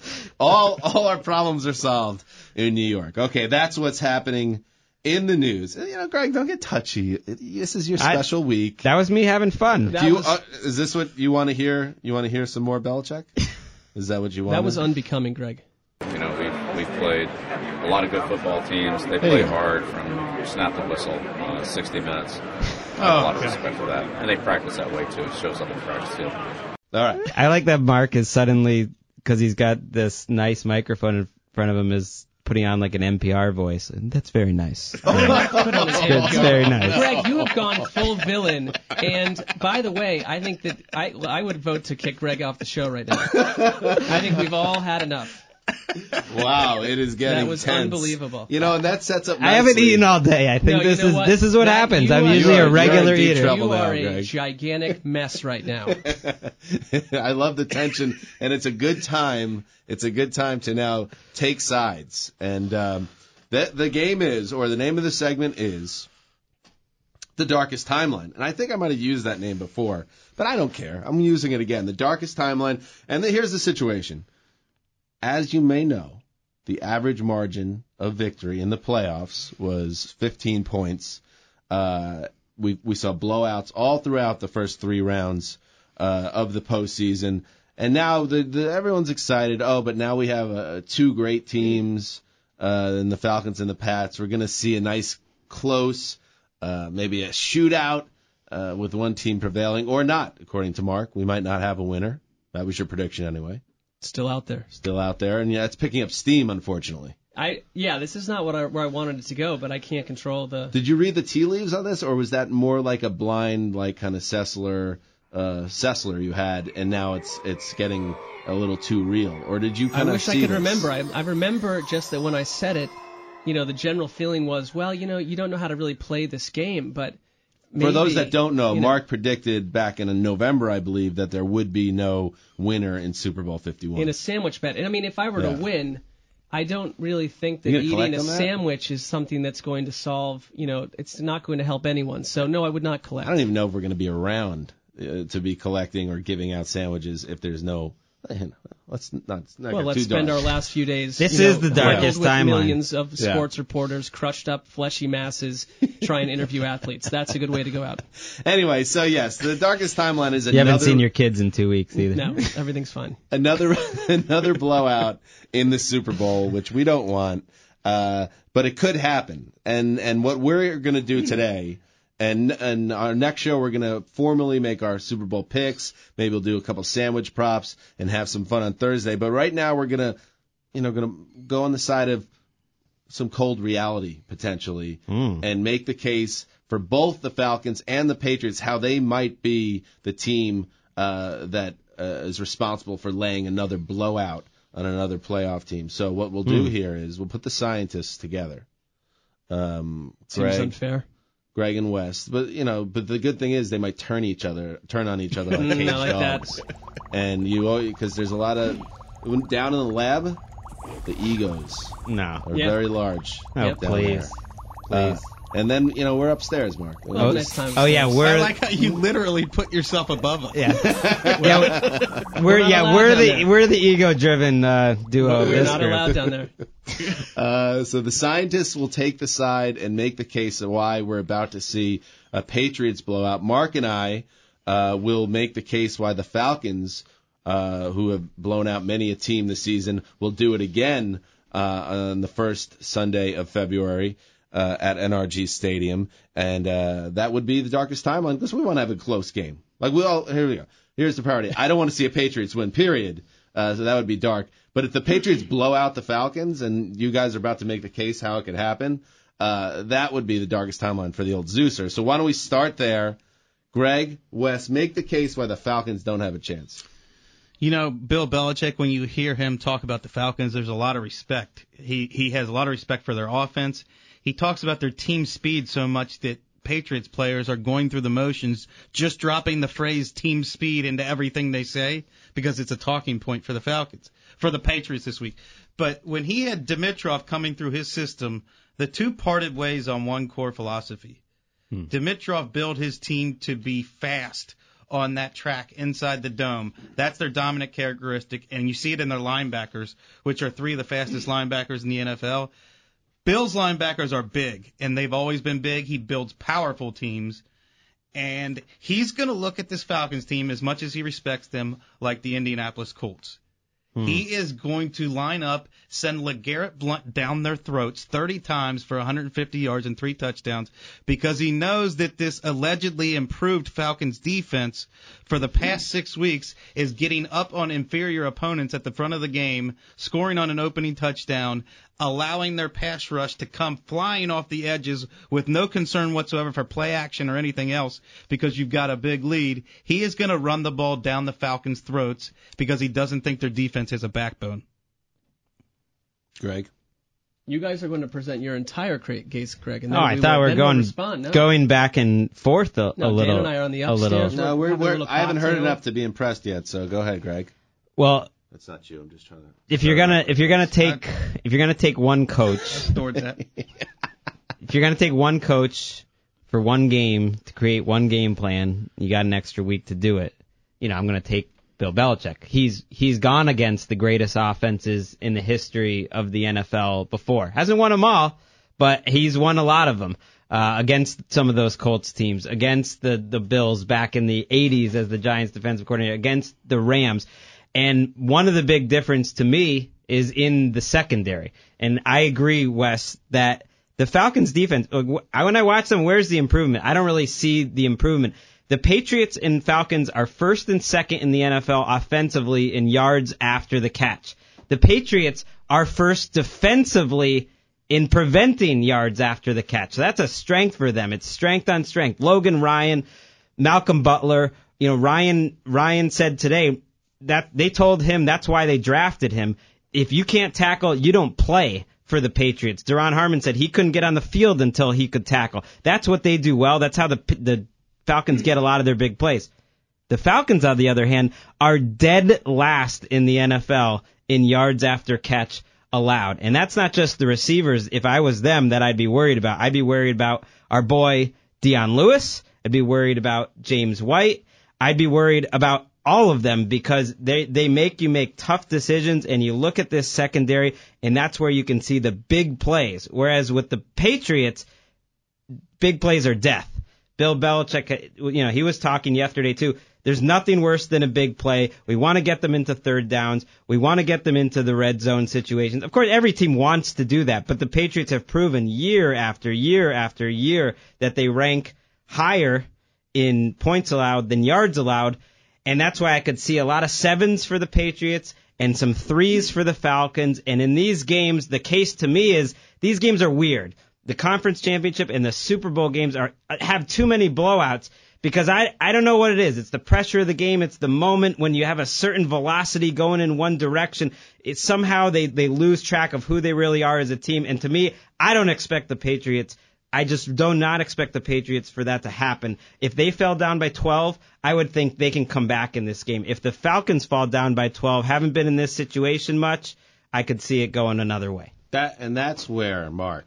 All all our problems are solved in New York. Okay, that's what's happening in the news. You know, Greg, don't get touchy. This is your I- special week. That was me having fun. That Do you, was- uh, is this what you want to hear? You want to hear some more Belichick? Is that what you want? That was unbecoming, Greg. You know, we've, we've played a lot of good football teams. They play Yeah. hard from snap to whistle, uh, sixty minutes. I have Oh, a lot of okay. respect for that. And they practice that way, too. It shows up in practice, too. All right. I like that Mark is suddenly, because he's got this nice microphone in front of him, is putting on like an N P R voice. And that's very nice. Put on his It's hand. very nice. Greg, you have gone full villain. And by the way, I think that I I would vote to kick Greg off the show right now. I think we've all had enough. Wow, it is getting That was tense. unbelievable. You know, and that sets up. I haven't nicely. eaten all day. I think No, you this know is what? this is what That- happens. you I'm are- usually you a are regular in deep eater. trouble You now, are a Greg. gigantic mess right now. I love the tension, and it's a good time. It's a good time to now take sides. And um, the the game is, or the name of the segment is, The Darkest Timeline. And I think I might have used that name before, but I don't care. I'm using it again. The Darkest Timeline. And the, here's the situation. As you may know, the average margin of victory in the playoffs was fifteen points. Uh, we we saw blowouts all throughout the first three rounds uh, of the postseason, and now the, the everyone's excited. Oh, but now we have uh, two great teams, uh, in the Falcons and the Pats. We're going to see a nice close, uh, maybe a shootout uh, with one team prevailing, or not. According to Mark, we might not have a winner. That was your prediction anyway. Still out there. Still out there, and yeah, it's picking up steam, unfortunately. I yeah, this is not what I, where I wanted it to go, but I can't control the. Did you read the tea leaves on this, or was that more like a blind, like kind of Sessler, uh, Sessler you had, and now it's it's getting a little too real, or did you I kind of wish see I could this? remember. I, I remember just that when I said it, you know, the general feeling was, well, you know, you don't know how to really play this game, but. Maybe, For those that don't know, you know, Mark predicted back in November, I believe, that there would be no winner in Super Bowl fifty-one. in a sandwich bet. And I mean, if I were Yeah. to win, I don't really think that You gonna eating collect a on that? sandwich is something that's going to solve, you know, it's not going to help anyone. So no, I would not collect. I don't even know if we're going to be around uh, to be collecting or giving out sandwiches if there's no. Let's not. Let's not Well, get let's too spend dark. our last few days. This you know, is the darkest filled with timeline. Millions of Yeah. sports reporters, crushed up, fleshy masses, try and interview athletes. That's a good way to go out. Anyway, so yes, the darkest timeline is You another. haven't seen your kids in two weeks either. No, everything's fine. another another blowout in the Super Bowl, which we don't want, uh, but it could happen. And and what we're going to do today, and and our next show, we're going to formally make our Super Bowl picks. Maybe we'll do a couple sandwich props and have some fun on Thursday. But right now, we're gonna, you know, gonna go on the side of some cold reality potentially, Mm. and make the case for both the Falcons and the Patriots how they might be the team uh, that uh, is responsible for laying another blowout on another playoff team. So what we'll do Mm. here is we'll put the scientists together. Um, Seems Greg, unfair. Greg and West, but you know, but the good thing is they might turn each other, turn on each other like Mm, I caged like that. dogs. And you, because there's a lot of when down in the lab, the egos No. are Yep. very large. Oh, Yep. down please. there. Please. Uh, and then you know we're upstairs, Mark. Well, Oh, next time. oh yeah, I we're like how you literally put yourself above us. yeah, yeah, we're, We're not yeah allowed we're down the there. we're the ego-driven uh, duo. of We're this not group. allowed down there. Uh, so the scientists will take the side and make the case of why we're about to see a Patriots blowout. Mark and I uh, will make the case why the Falcons, uh, who have blown out many a team this season, will do it again uh, on the first Sunday of February uh, at N R G Stadium, and uh, that would be the darkest timeline because we want to have a close game. Like we all, here we go. Here's the priority. I don't want to see a Patriots win. Period. Uh, so that would be dark. But if the Patriots blow out the Falcons, and you guys are about to make the case how it could happen, uh, that would be the darkest timeline for the old Zeuser. So why don't we start there? Greg, Wes, make the case why the Falcons don't have a chance. You know, Bill Belichick, when you hear him talk about the Falcons, there's a lot of respect. He he has a lot of respect for their offense. He talks about their team speed so much that Patriots players are going through the motions, just dropping the phrase team speed into everything they say because it's a talking point for the Falcons, for the Patriots this week. But when he had Dimitrov coming through his system, the two parted ways on one core philosophy. Hmm. Dimitrov built his team to be fast on that track inside the dome. That's their dominant characteristic, and you see it in their linebackers, which are three of the fastest linebackers in the N F L. Bill's linebackers are big, and they've always been big. He builds powerful teams, and he's going to look at this Falcons team as much as he respects them like the Indianapolis Colts. Hmm. He is going to line up, send LeGarrette Blount down their throats thirty times for one hundred fifty yards and three touchdowns because he knows that this allegedly improved Falcons defense for the past six weeks is getting up on inferior opponents at the front of the game, scoring on an opening touchdown, allowing their pass rush to come flying off the edges with no concern whatsoever for play action or anything else because you've got a big lead. He is going to run the ball down the Falcons' throats because he doesn't think their defense has a backbone. Greg? You guys are going to present your entire case, Greg. And Oh, then I we thought will, we were then we'll going respond, no? going back and forth a, No, a Dan little. and I are on the a little. upstairs. No, we're, having a we're, little I haven't heard cocktail. enough to be impressed yet, so go ahead, Greg. Well, That's not you. I'm just trying to. if you're gonna if you're gonna take if you're gonna take one coach, Towards that. if you're gonna take one coach for one game to create one game plan, you got an extra week to do it. You know, I'm gonna take Bill Belichick. He's he's gone against the greatest offenses in the history of the N F L before. Hasn't won them all, but he's won a lot of them. Uh, against some of those Colts teams, against the, the Bills back in the eighties as the Giants defensive coordinator, against the Rams. And one of the big difference to me is in the secondary. And I agree, Wes, that the Falcons defense, when I watch them, where's the improvement? I don't really see the improvement. The Patriots and Falcons are first and second in the N F L offensively in yards after the catch. The Patriots are first defensively in preventing yards after the catch. So that's a strength for them. It's strength on strength. Logan Ryan, Malcolm Butler, you know, Ryan, Ryan said today that they told him that's why they drafted him. If you can't tackle, you don't play for the Patriots. Duron Harmon said he couldn't get on the field until he could tackle. That's what they do well. That's how the, the Falcons get a lot of their big plays. The Falcons, on the other hand, are dead last in the N F L in yards after catch allowed. And that's not just the receivers. If I was them, that I'd be worried about. I'd be worried about our boy Dion Lewis. I'd be worried about James White. I'd be worried about all of them because they, they make you make tough decisions, and you look at this secondary, and that's where you can see the big plays. Whereas with the Patriots, big plays are death. Bill Belichick, you know, he was talking yesterday too. There's nothing worse than a big play. We want to get them into third downs. We want to get them into the red zone situations. Of course, every team wants to do that, but the Patriots have proven year after year after year that they rank higher in points allowed than yards allowed, and that's why I could see a lot of sevens for the Patriots and some threes for the Falcons. And in these games, the case to me is these games are weird. The conference championship and the Super Bowl games are have too many blowouts. Because I, I don't know what it is. It's the pressure of the game. It's the moment when you have a certain velocity going in one direction. It's somehow they, they lose track of who they really are as a team. And to me, I don't expect the Patriots. I just do not expect the Patriots for that to happen. If they fell down by twelve, I would think they can come back in this game. If the Falcons fall down by twelve, haven't been in this situation much, I could see it going another way. That and that's where, Mark,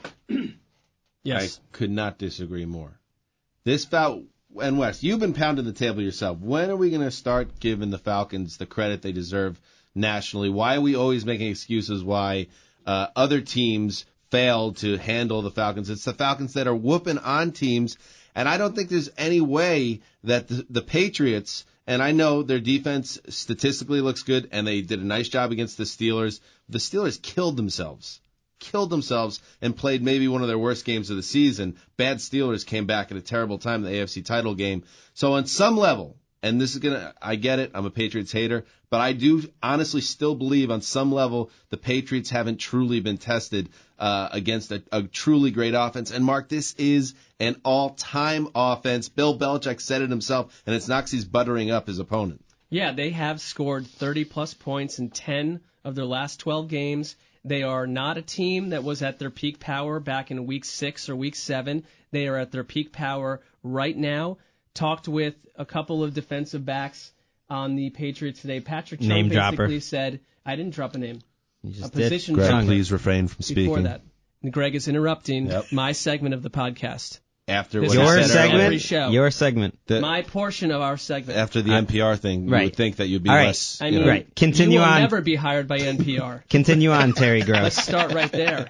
yes, I could not disagree more. This Fal- And Wes, you've been pounding the table yourself. When are we going to start giving the Falcons the credit they deserve nationally? Why are we always making excuses why uh, other teams fail to handle the Falcons? It's the Falcons that are whooping on teams, and I don't think there's any way that the, the Patriots, and I know their defense statistically looks good, and they did a nice job against the Steelers. The Steelers killed themselves. killed themselves and played maybe one of their worst games of the season. Bad Steelers came back at a terrible time in the A F C title game. So on some level, and this is going to, I get it, I'm a Patriots hater, but I do honestly still believe on some level the Patriots haven't truly been tested uh, against a, a truly great offense. And Mark, this is an all-time offense. Bill Belichick said it himself, and it's not 'cause he's buttering up his opponent. Yeah, they have scored thirty-plus points in ten of their last twelve games. They are not a team that was at their peak power back in week six or week seven. They are at their peak power right now. Talked with a couple of defensive backs on the Patriots today. Patrick Chung Name basically dropper. said, I didn't drop a name. You just a position did. Greg, jumper please refrain from speaking. Before that. And Greg is interrupting Yep. my segment of the podcast. After This what is he Your said segment? earlier, Every segment. show. Your segment. the- My portion of our segment. after the N P R thing, you Right. would think that you'd be All right. less. I you mean, know, Right. Continue you will on. never be hired by N P R. Continue on, Terry Gross. Let's start right there.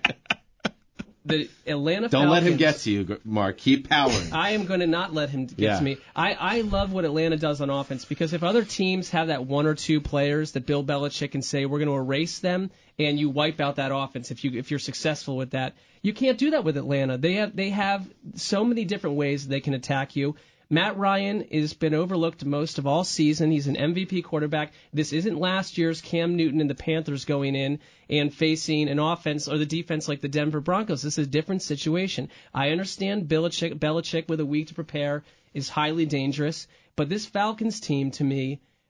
The Atlanta Don't let him Falcons- get to you, Mark. Keep powering. I am going to not let him get Yeah. to me. I, I love what Atlanta does on offense because if other teams have that one or two players that Bill Belichick can say we're going to erase them and you wipe out that offense if you if you're successful with that, you can't do that with Atlanta. They have they have so many different ways they can attack you. Matt Ryan has been overlooked most of all season. He's an M V P quarterback. This isn't last year's Cam Newton and the Panthers going in and facing an offense or the defense like the Denver Broncos. This is a different situation. I understand Belichick, Belichick with a week to prepare is highly dangerous, but this Falcons team, to me,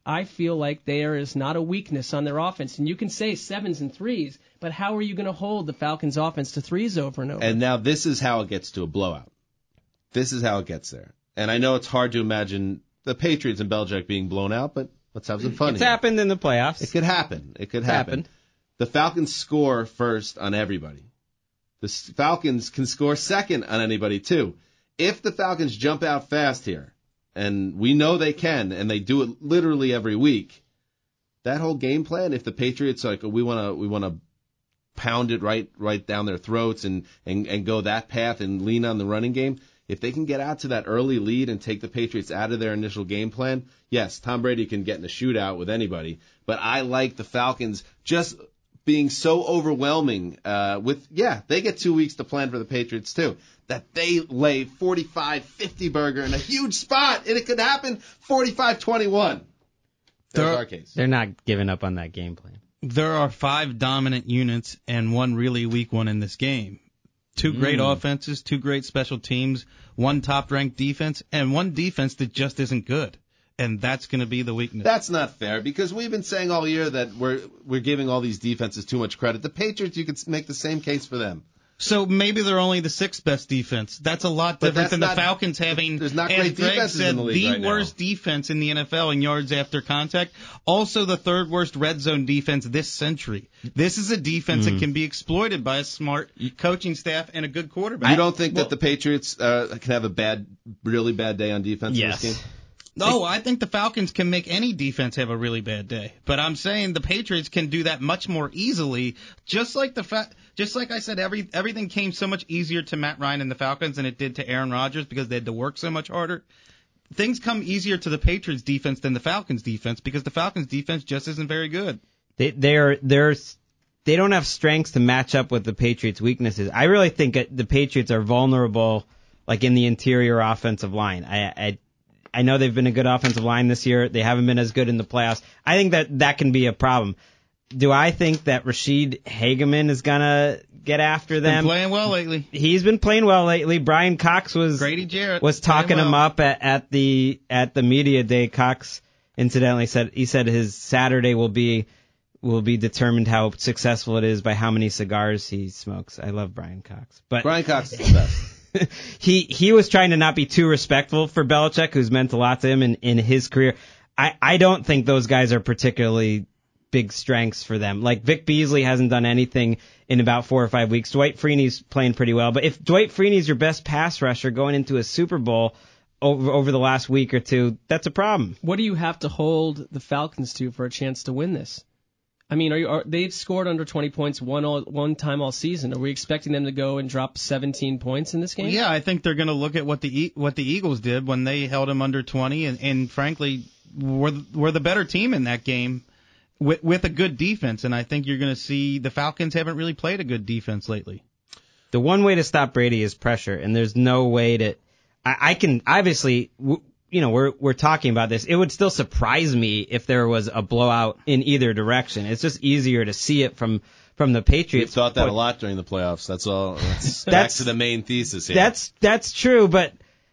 I feel like there is not a weakness on their offense. And you can say sevens and threes, but how are you going to hold the Falcons' offense to threes over and over? And now this is how it gets to a blowout. This is how it gets there. And I know it's hard to imagine the Patriots and Belichick being blown out, but let's have some fun It's here. happened in the playoffs. It could happen. It could It's happen. happened. The Falcons score first on everybody. The Falcons can score second on anybody, too. If the Falcons jump out fast here, and we know they can, and they do it literally every week, that whole game plan, if the Patriots are like, we want to we want to pound it right right down their throats and, and, and go that path and lean on the running game, if they can get out to that early lead and take the Patriots out of their initial game plan, yes, Tom Brady can get in a shootout with anybody. But I like the Falcons just being so overwhelming uh, with, yeah, they get two weeks to plan for the Patriots too, that they lay forty-five fifty burger in a huge spot, and it could happen forty-five twenty-one. There's There- our case. They're not giving up on that game plan. There are five dominant units and one really weak one in this game. Two great Mm. offenses, two great special teams, one top-ranked defense, and one defense that just isn't good. And that's going to be the weakness. That's not fair, because we've been saying all year that we're we're giving all these defenses too much credit. The Patriots, you could make the same case for them. So maybe they're only the sixth best defense. That's a lot But different that's than not- the Falcons having, there's not as great Greg defenses said, in the league right now. worst defense in the N F L in yards after contact. Also the third worst red zone defense this century. This is a defense Mm. that can be exploited by a smart coaching staff and a good quarterback. You don't think that the Patriots uh, can have a bad, really bad day on defense in this game? No, I think the Falcons can make any defense have a really bad day. But I'm saying the Patriots can do that much more easily. Just like the fa- just like I said, every everything came so much easier to Matt Ryan and the Falcons than it did to Aaron Rodgers because they had to work so much harder. Things come easier to the Patriots defense than the Falcons defense because the Falcons defense just isn't very good. They they're they're they don't have strengths to match up with the Patriots' weaknesses. I really think that the Patriots are vulnerable, like in the interior offensive line. I I I know they've been a good offensive line this year. They haven't been as good in the playoffs. I think that that can be a problem. Do I think that Rashid Hageman is gonna get after them? Been playing well lately. He's been playing well lately. Brian Cox was Grady Jarrett was talking playing him well. up at, at the at the media day. Cox incidentally said he said his Saturday will be will be determined how successful it is by how many cigars he smokes. I love Brian Cox, but Brian Cox is the best. he he was trying to not be too respectful for Belichick, who's meant a lot to him in, in his career. I, I don't think those guys are particularly big strengths for them. Like Vic Beasley hasn't done anything in about four or five weeks. Dwight Freeney's playing pretty well, but if Dwight Freeney's your best pass rusher going into a Super Bowl over over the last week or two, that's a problem. What do you have to hold the Falcons to for a chance to win this? I mean, are you, are, they've scored under twenty points one all, one time all season. Are we expecting them to go and drop seventeen points in this game? Yeah, I think they're going to look at what the E- what the Eagles did when they held them under twenty, and, and frankly, were were the better team in that game with with a good defense. And I think you're going to see the Falcons haven't really played a good defense lately. The one way to stop Brady is pressure, and there's no way to. I, I can obviously. W- You know, we're we're talking about this. It would still surprise me if there was a blowout in either direction. It's just easier to see it from from the We've Patriots. thought that point. a lot during the playoffs. That's all. That's, back That's- to the main thesis here. That's that's true, but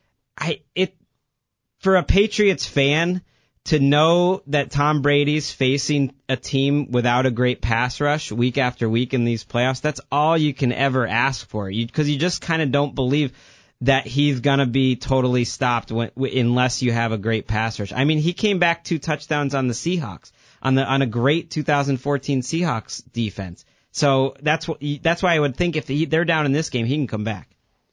I it for a Patriots fan to know that Tom Brady's facing a team without a great pass rush week after week in these playoffs, that's all you can ever ask for. You because you just kind of don't believe that he's going to be totally stopped when, unless you have a great pass rush. I mean, he came back two touchdowns on the Seahawks, on the on a great two thousand fourteen Seahawks defense. So that's what that's why I would think if he, they're down in this game, he can come back.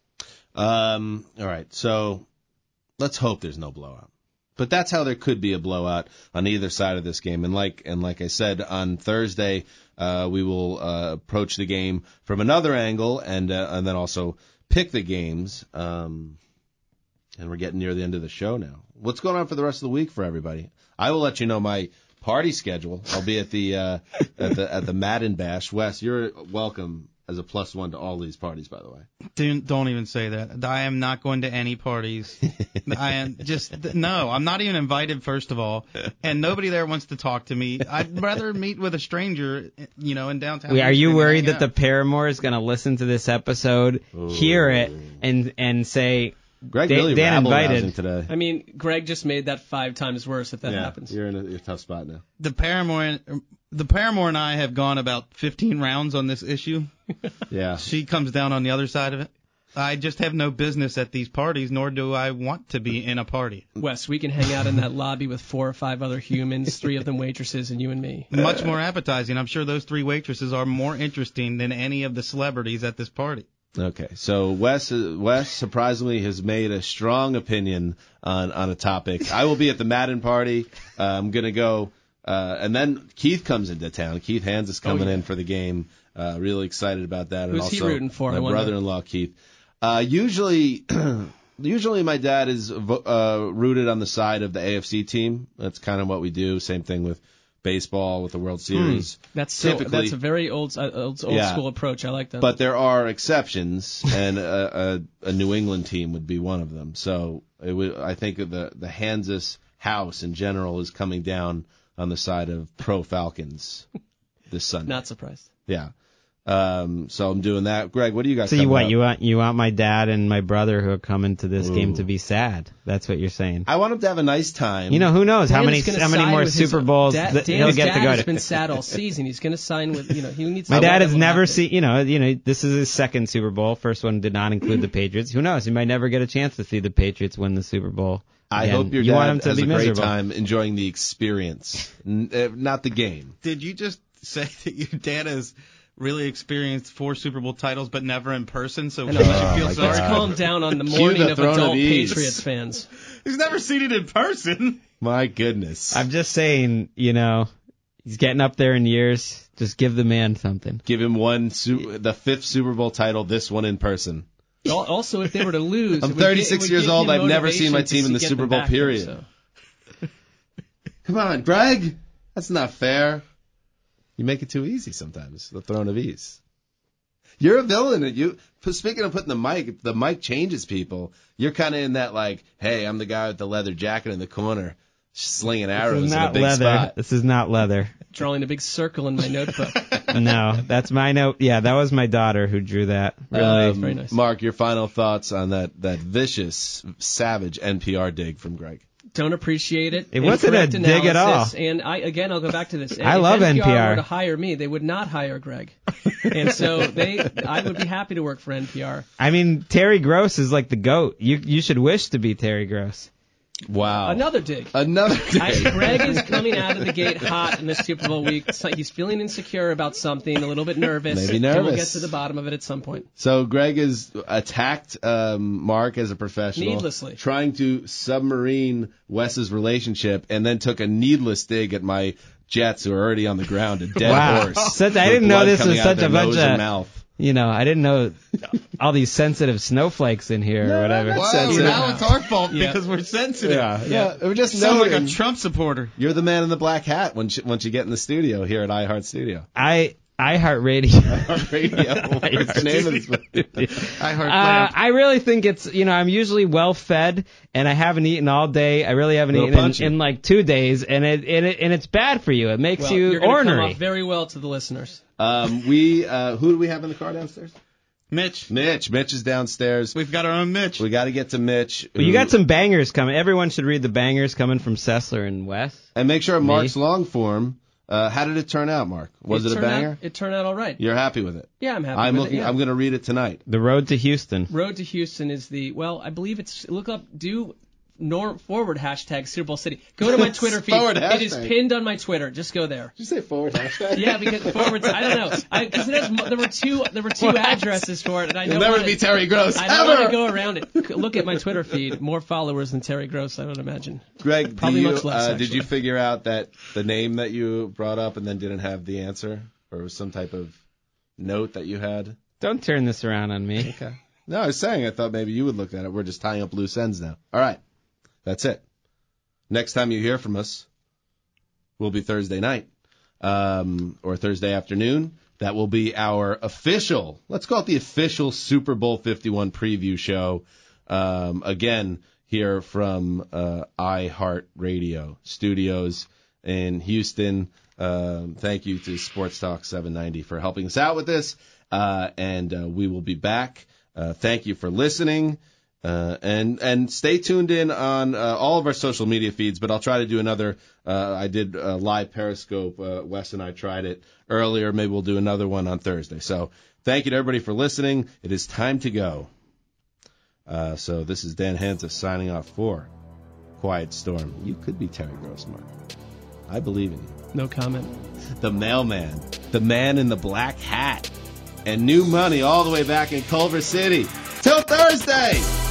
Um. All right. So let's hope there's no blowout. But that's how there could be a blowout on either side of this game. And like and like I said on Thursday, uh, we will uh, approach the game from another angle, and uh, and then also pick the games. Um, and we're getting near the end of the show now. What's going on for the rest of the week for everybody? I will let you know my party schedule. I'll be at the uh, at the at the Madden Bash. Wes, you're welcome as a plus one to all these parties, by the way. Don't, don't even say that. I am not going to any parties. I am just no. I'm not even invited. First of all, and nobody there wants to talk to me. I'd rather meet with a stranger, you know, in downtown. Wait, are you Houston and worried hang that the out. Paramore is going to listen to this episode, Ooh. hear it, and and say, Greg Dan, really Dan rabble-rousing invited. today. I mean, Greg just made that five times worse if that yeah, happens. You're in a, a tough spot now. The Paramore, the Paramore and I have gone about fifteen rounds on this issue. Yeah. She comes down on the other side of it. I just have no business at these parties, nor do I want to be in a party. Wes, we can hang out in that lobby with four or five other humans, three of them waitresses, and you and me. Much more appetizing. I'm sure those three waitresses are more interesting than any of the celebrities at this party. Okay, so Wes, Wes surprisingly has made a strong opinion on, on a topic. I will be at the Madden party. Uh, I'm going to go, uh, and then Keith comes into town. Keith Hans is coming Oh, yeah. in for the game. Uh, really excited about that. Who's and he also rooting for, my I wonder? brother-in-law, Keith. Uh, usually, usually my dad is uh, rooted on the side of the A F C team. That's kind of what we do. Same thing with baseball, with the World Series. That's so, Typically, that's a very old uh, old, old Yeah. school approach. I like that. But there are exceptions, and a, a, a New England team would be one of them. So it would, I think the the Hansis house in general is coming down on the side of pro Falcons this Sunday. Not surprised. Yeah. Um, so I'm doing that. Greg, what do you got? So you coming what? up? You want you want my dad and my brother who are coming to this Ooh. game to be sad? That's what you're saying. I want him to have a nice time. You know, who knows how Dan many is gonna how many sign more with his- Super Bowls Da- that Dan's he'll get dad to go has to. been sad all season. He's going to sign with, you know, he needs. My to dad let has him never happen. seen, you know, you know, this is his second Super Bowl. First one did not include the Patriots. Who knows? He might never get a chance to see the Patriots win the Super Bowl. I again. hope your you dad want him to has be a great miserable. time enjoying the experience, N- uh, not the game. Did you just say that your dad has really experienced four Super Bowl titles, but never in person? So I we know. should Oh, feel my sorry. Let's God. calm down on the Cue morning the of throne of adult ease. Patriots fans. He's never seen it in person. My goodness. I'm just saying, you know, he's getting up there in years. Just give the man something. Give him one, su- the fifth Super Bowl title, this one in person. Al- Also, if they were to lose, I'm it would gi- thirty-six it would years give old. you I've never seen my motivation team to in the get Super them Bowl, back there, period. so. Come on, Greg. That's not fair. You make it too easy sometimes. The throne of ease. You're a villain. And you, speaking of putting the mic, if the mic changes people, you're kind of in that like, hey, I'm the guy with the leather jacket in the corner, slinging arrows This is in a not big leather. spot. This is not leather. Drawing a big circle in my notebook. No, that's my note. Yeah, that was my daughter who drew that. Really. Um, Very nice. Mark, your final thoughts on that, that vicious, savage N P R dig from Greg. Don't appreciate it. It wasn't Incorrect a dig at all. analysis. And I again, I'll go back to this. I if love N P R. N P R. Were to hire me, they would not hire Greg. And so they, I would be happy to work for N P R. I mean, Terry Gross is like the GOAT. You you should wish to be Terry Gross. Wow. Another dig. Another dig. I, Greg is coming out of the gate hot in this Super Bowl week. So he's feeling insecure about something, a little bit nervous. Maybe And we'll get nervous. to the bottom of it at some point. So Greg has attacked um, Mark as a professional, Needlessly. trying to submarine Wes's relationship, and then took a needless dig at my Jets, who are already on the ground, a dead Wow. horse. Such- I with didn't know blood this coming was out of such a their bunch nose and of- mouth. You know, I didn't know all these sensitive snowflakes in here or whatever. that's Wow, sensitive. now it's our fault Yeah. because we're sensitive. Yeah, yeah. We're just Sound like a noting Trump supporter. you're the man in the black hat once you, once you get in the studio here at iHeart Studio. I iHeartRadio. Radio. What's the name of this? I heard Uh, I really think it's, you know, I'm usually well fed and I haven't eaten all day. I really haven't Little eaten in, punchy. in like two days and it, and it and it's bad for you. It makes Well, you you're going to come ornery. off very well to the listeners. Um, we uh, who do we have in the car downstairs? Mitch. Mitch. Mitch is downstairs. We've got our own Mitch. We got to get to Mitch. But you who- got some bangers coming. Everyone should read the bangers coming from Sessler and Wes. and make sure Me. Mark's long form. Uh, how did it turn out, Mark? Was it, a turned out- banger? it turned out all right. You're happy with it? Yeah, I'm happy I'm with looking. it. Yeah. I'm going to read it tonight. The Road to Houston. Road to Houston is the, well, I believe it's, look up, do norm, forward hashtag Super Bowl City. Go to my Twitter feed. Forward It is hashtag. pinned on my Twitter. Just go there. Did you say forward hashtag? Yeah, because forwards, I don't know. Because there were two, there were two addresses for it, and I You'll don't never wanna, be Terry Gross. I don't ever. want to go around it. Look at my Twitter feed. More followers than Terry Gross, I would imagine. Greg, Probably do you, much less, uh, did actually. you figure out that the name that you brought up and then didn't have the answer, or was some type of note that you had? Don't turn this around on me. Okay. No, I was saying I thought maybe you would look at it. We're just tying up loose ends now. All right, that's it. Next time you hear from us will be Thursday night um, or Thursday afternoon. That will be our official, let's call it the official Super Bowl fifty-one preview show. Um, again, here from uh, iHeartRadio Studios in Houston. Um, thank you to Sports Talk seven ninety for helping us out with this. Uh, and uh, we will be back. Uh, thank you for listening. Uh, and and stay tuned in on uh, all of our social media feeds, but I'll try to do another. Uh, I did uh, live Periscope. Uh, Wes and I tried it earlier. Maybe we'll do another one on Thursday. So thank you to everybody for listening. It is time to go. Uh, so this is Dan Hansa signing off for Quiet Storm. You could be Terry Grossmark. I believe in you. No comment. The mailman, the man in the black hat, and new money all the way back in Culver City. Till Thursday!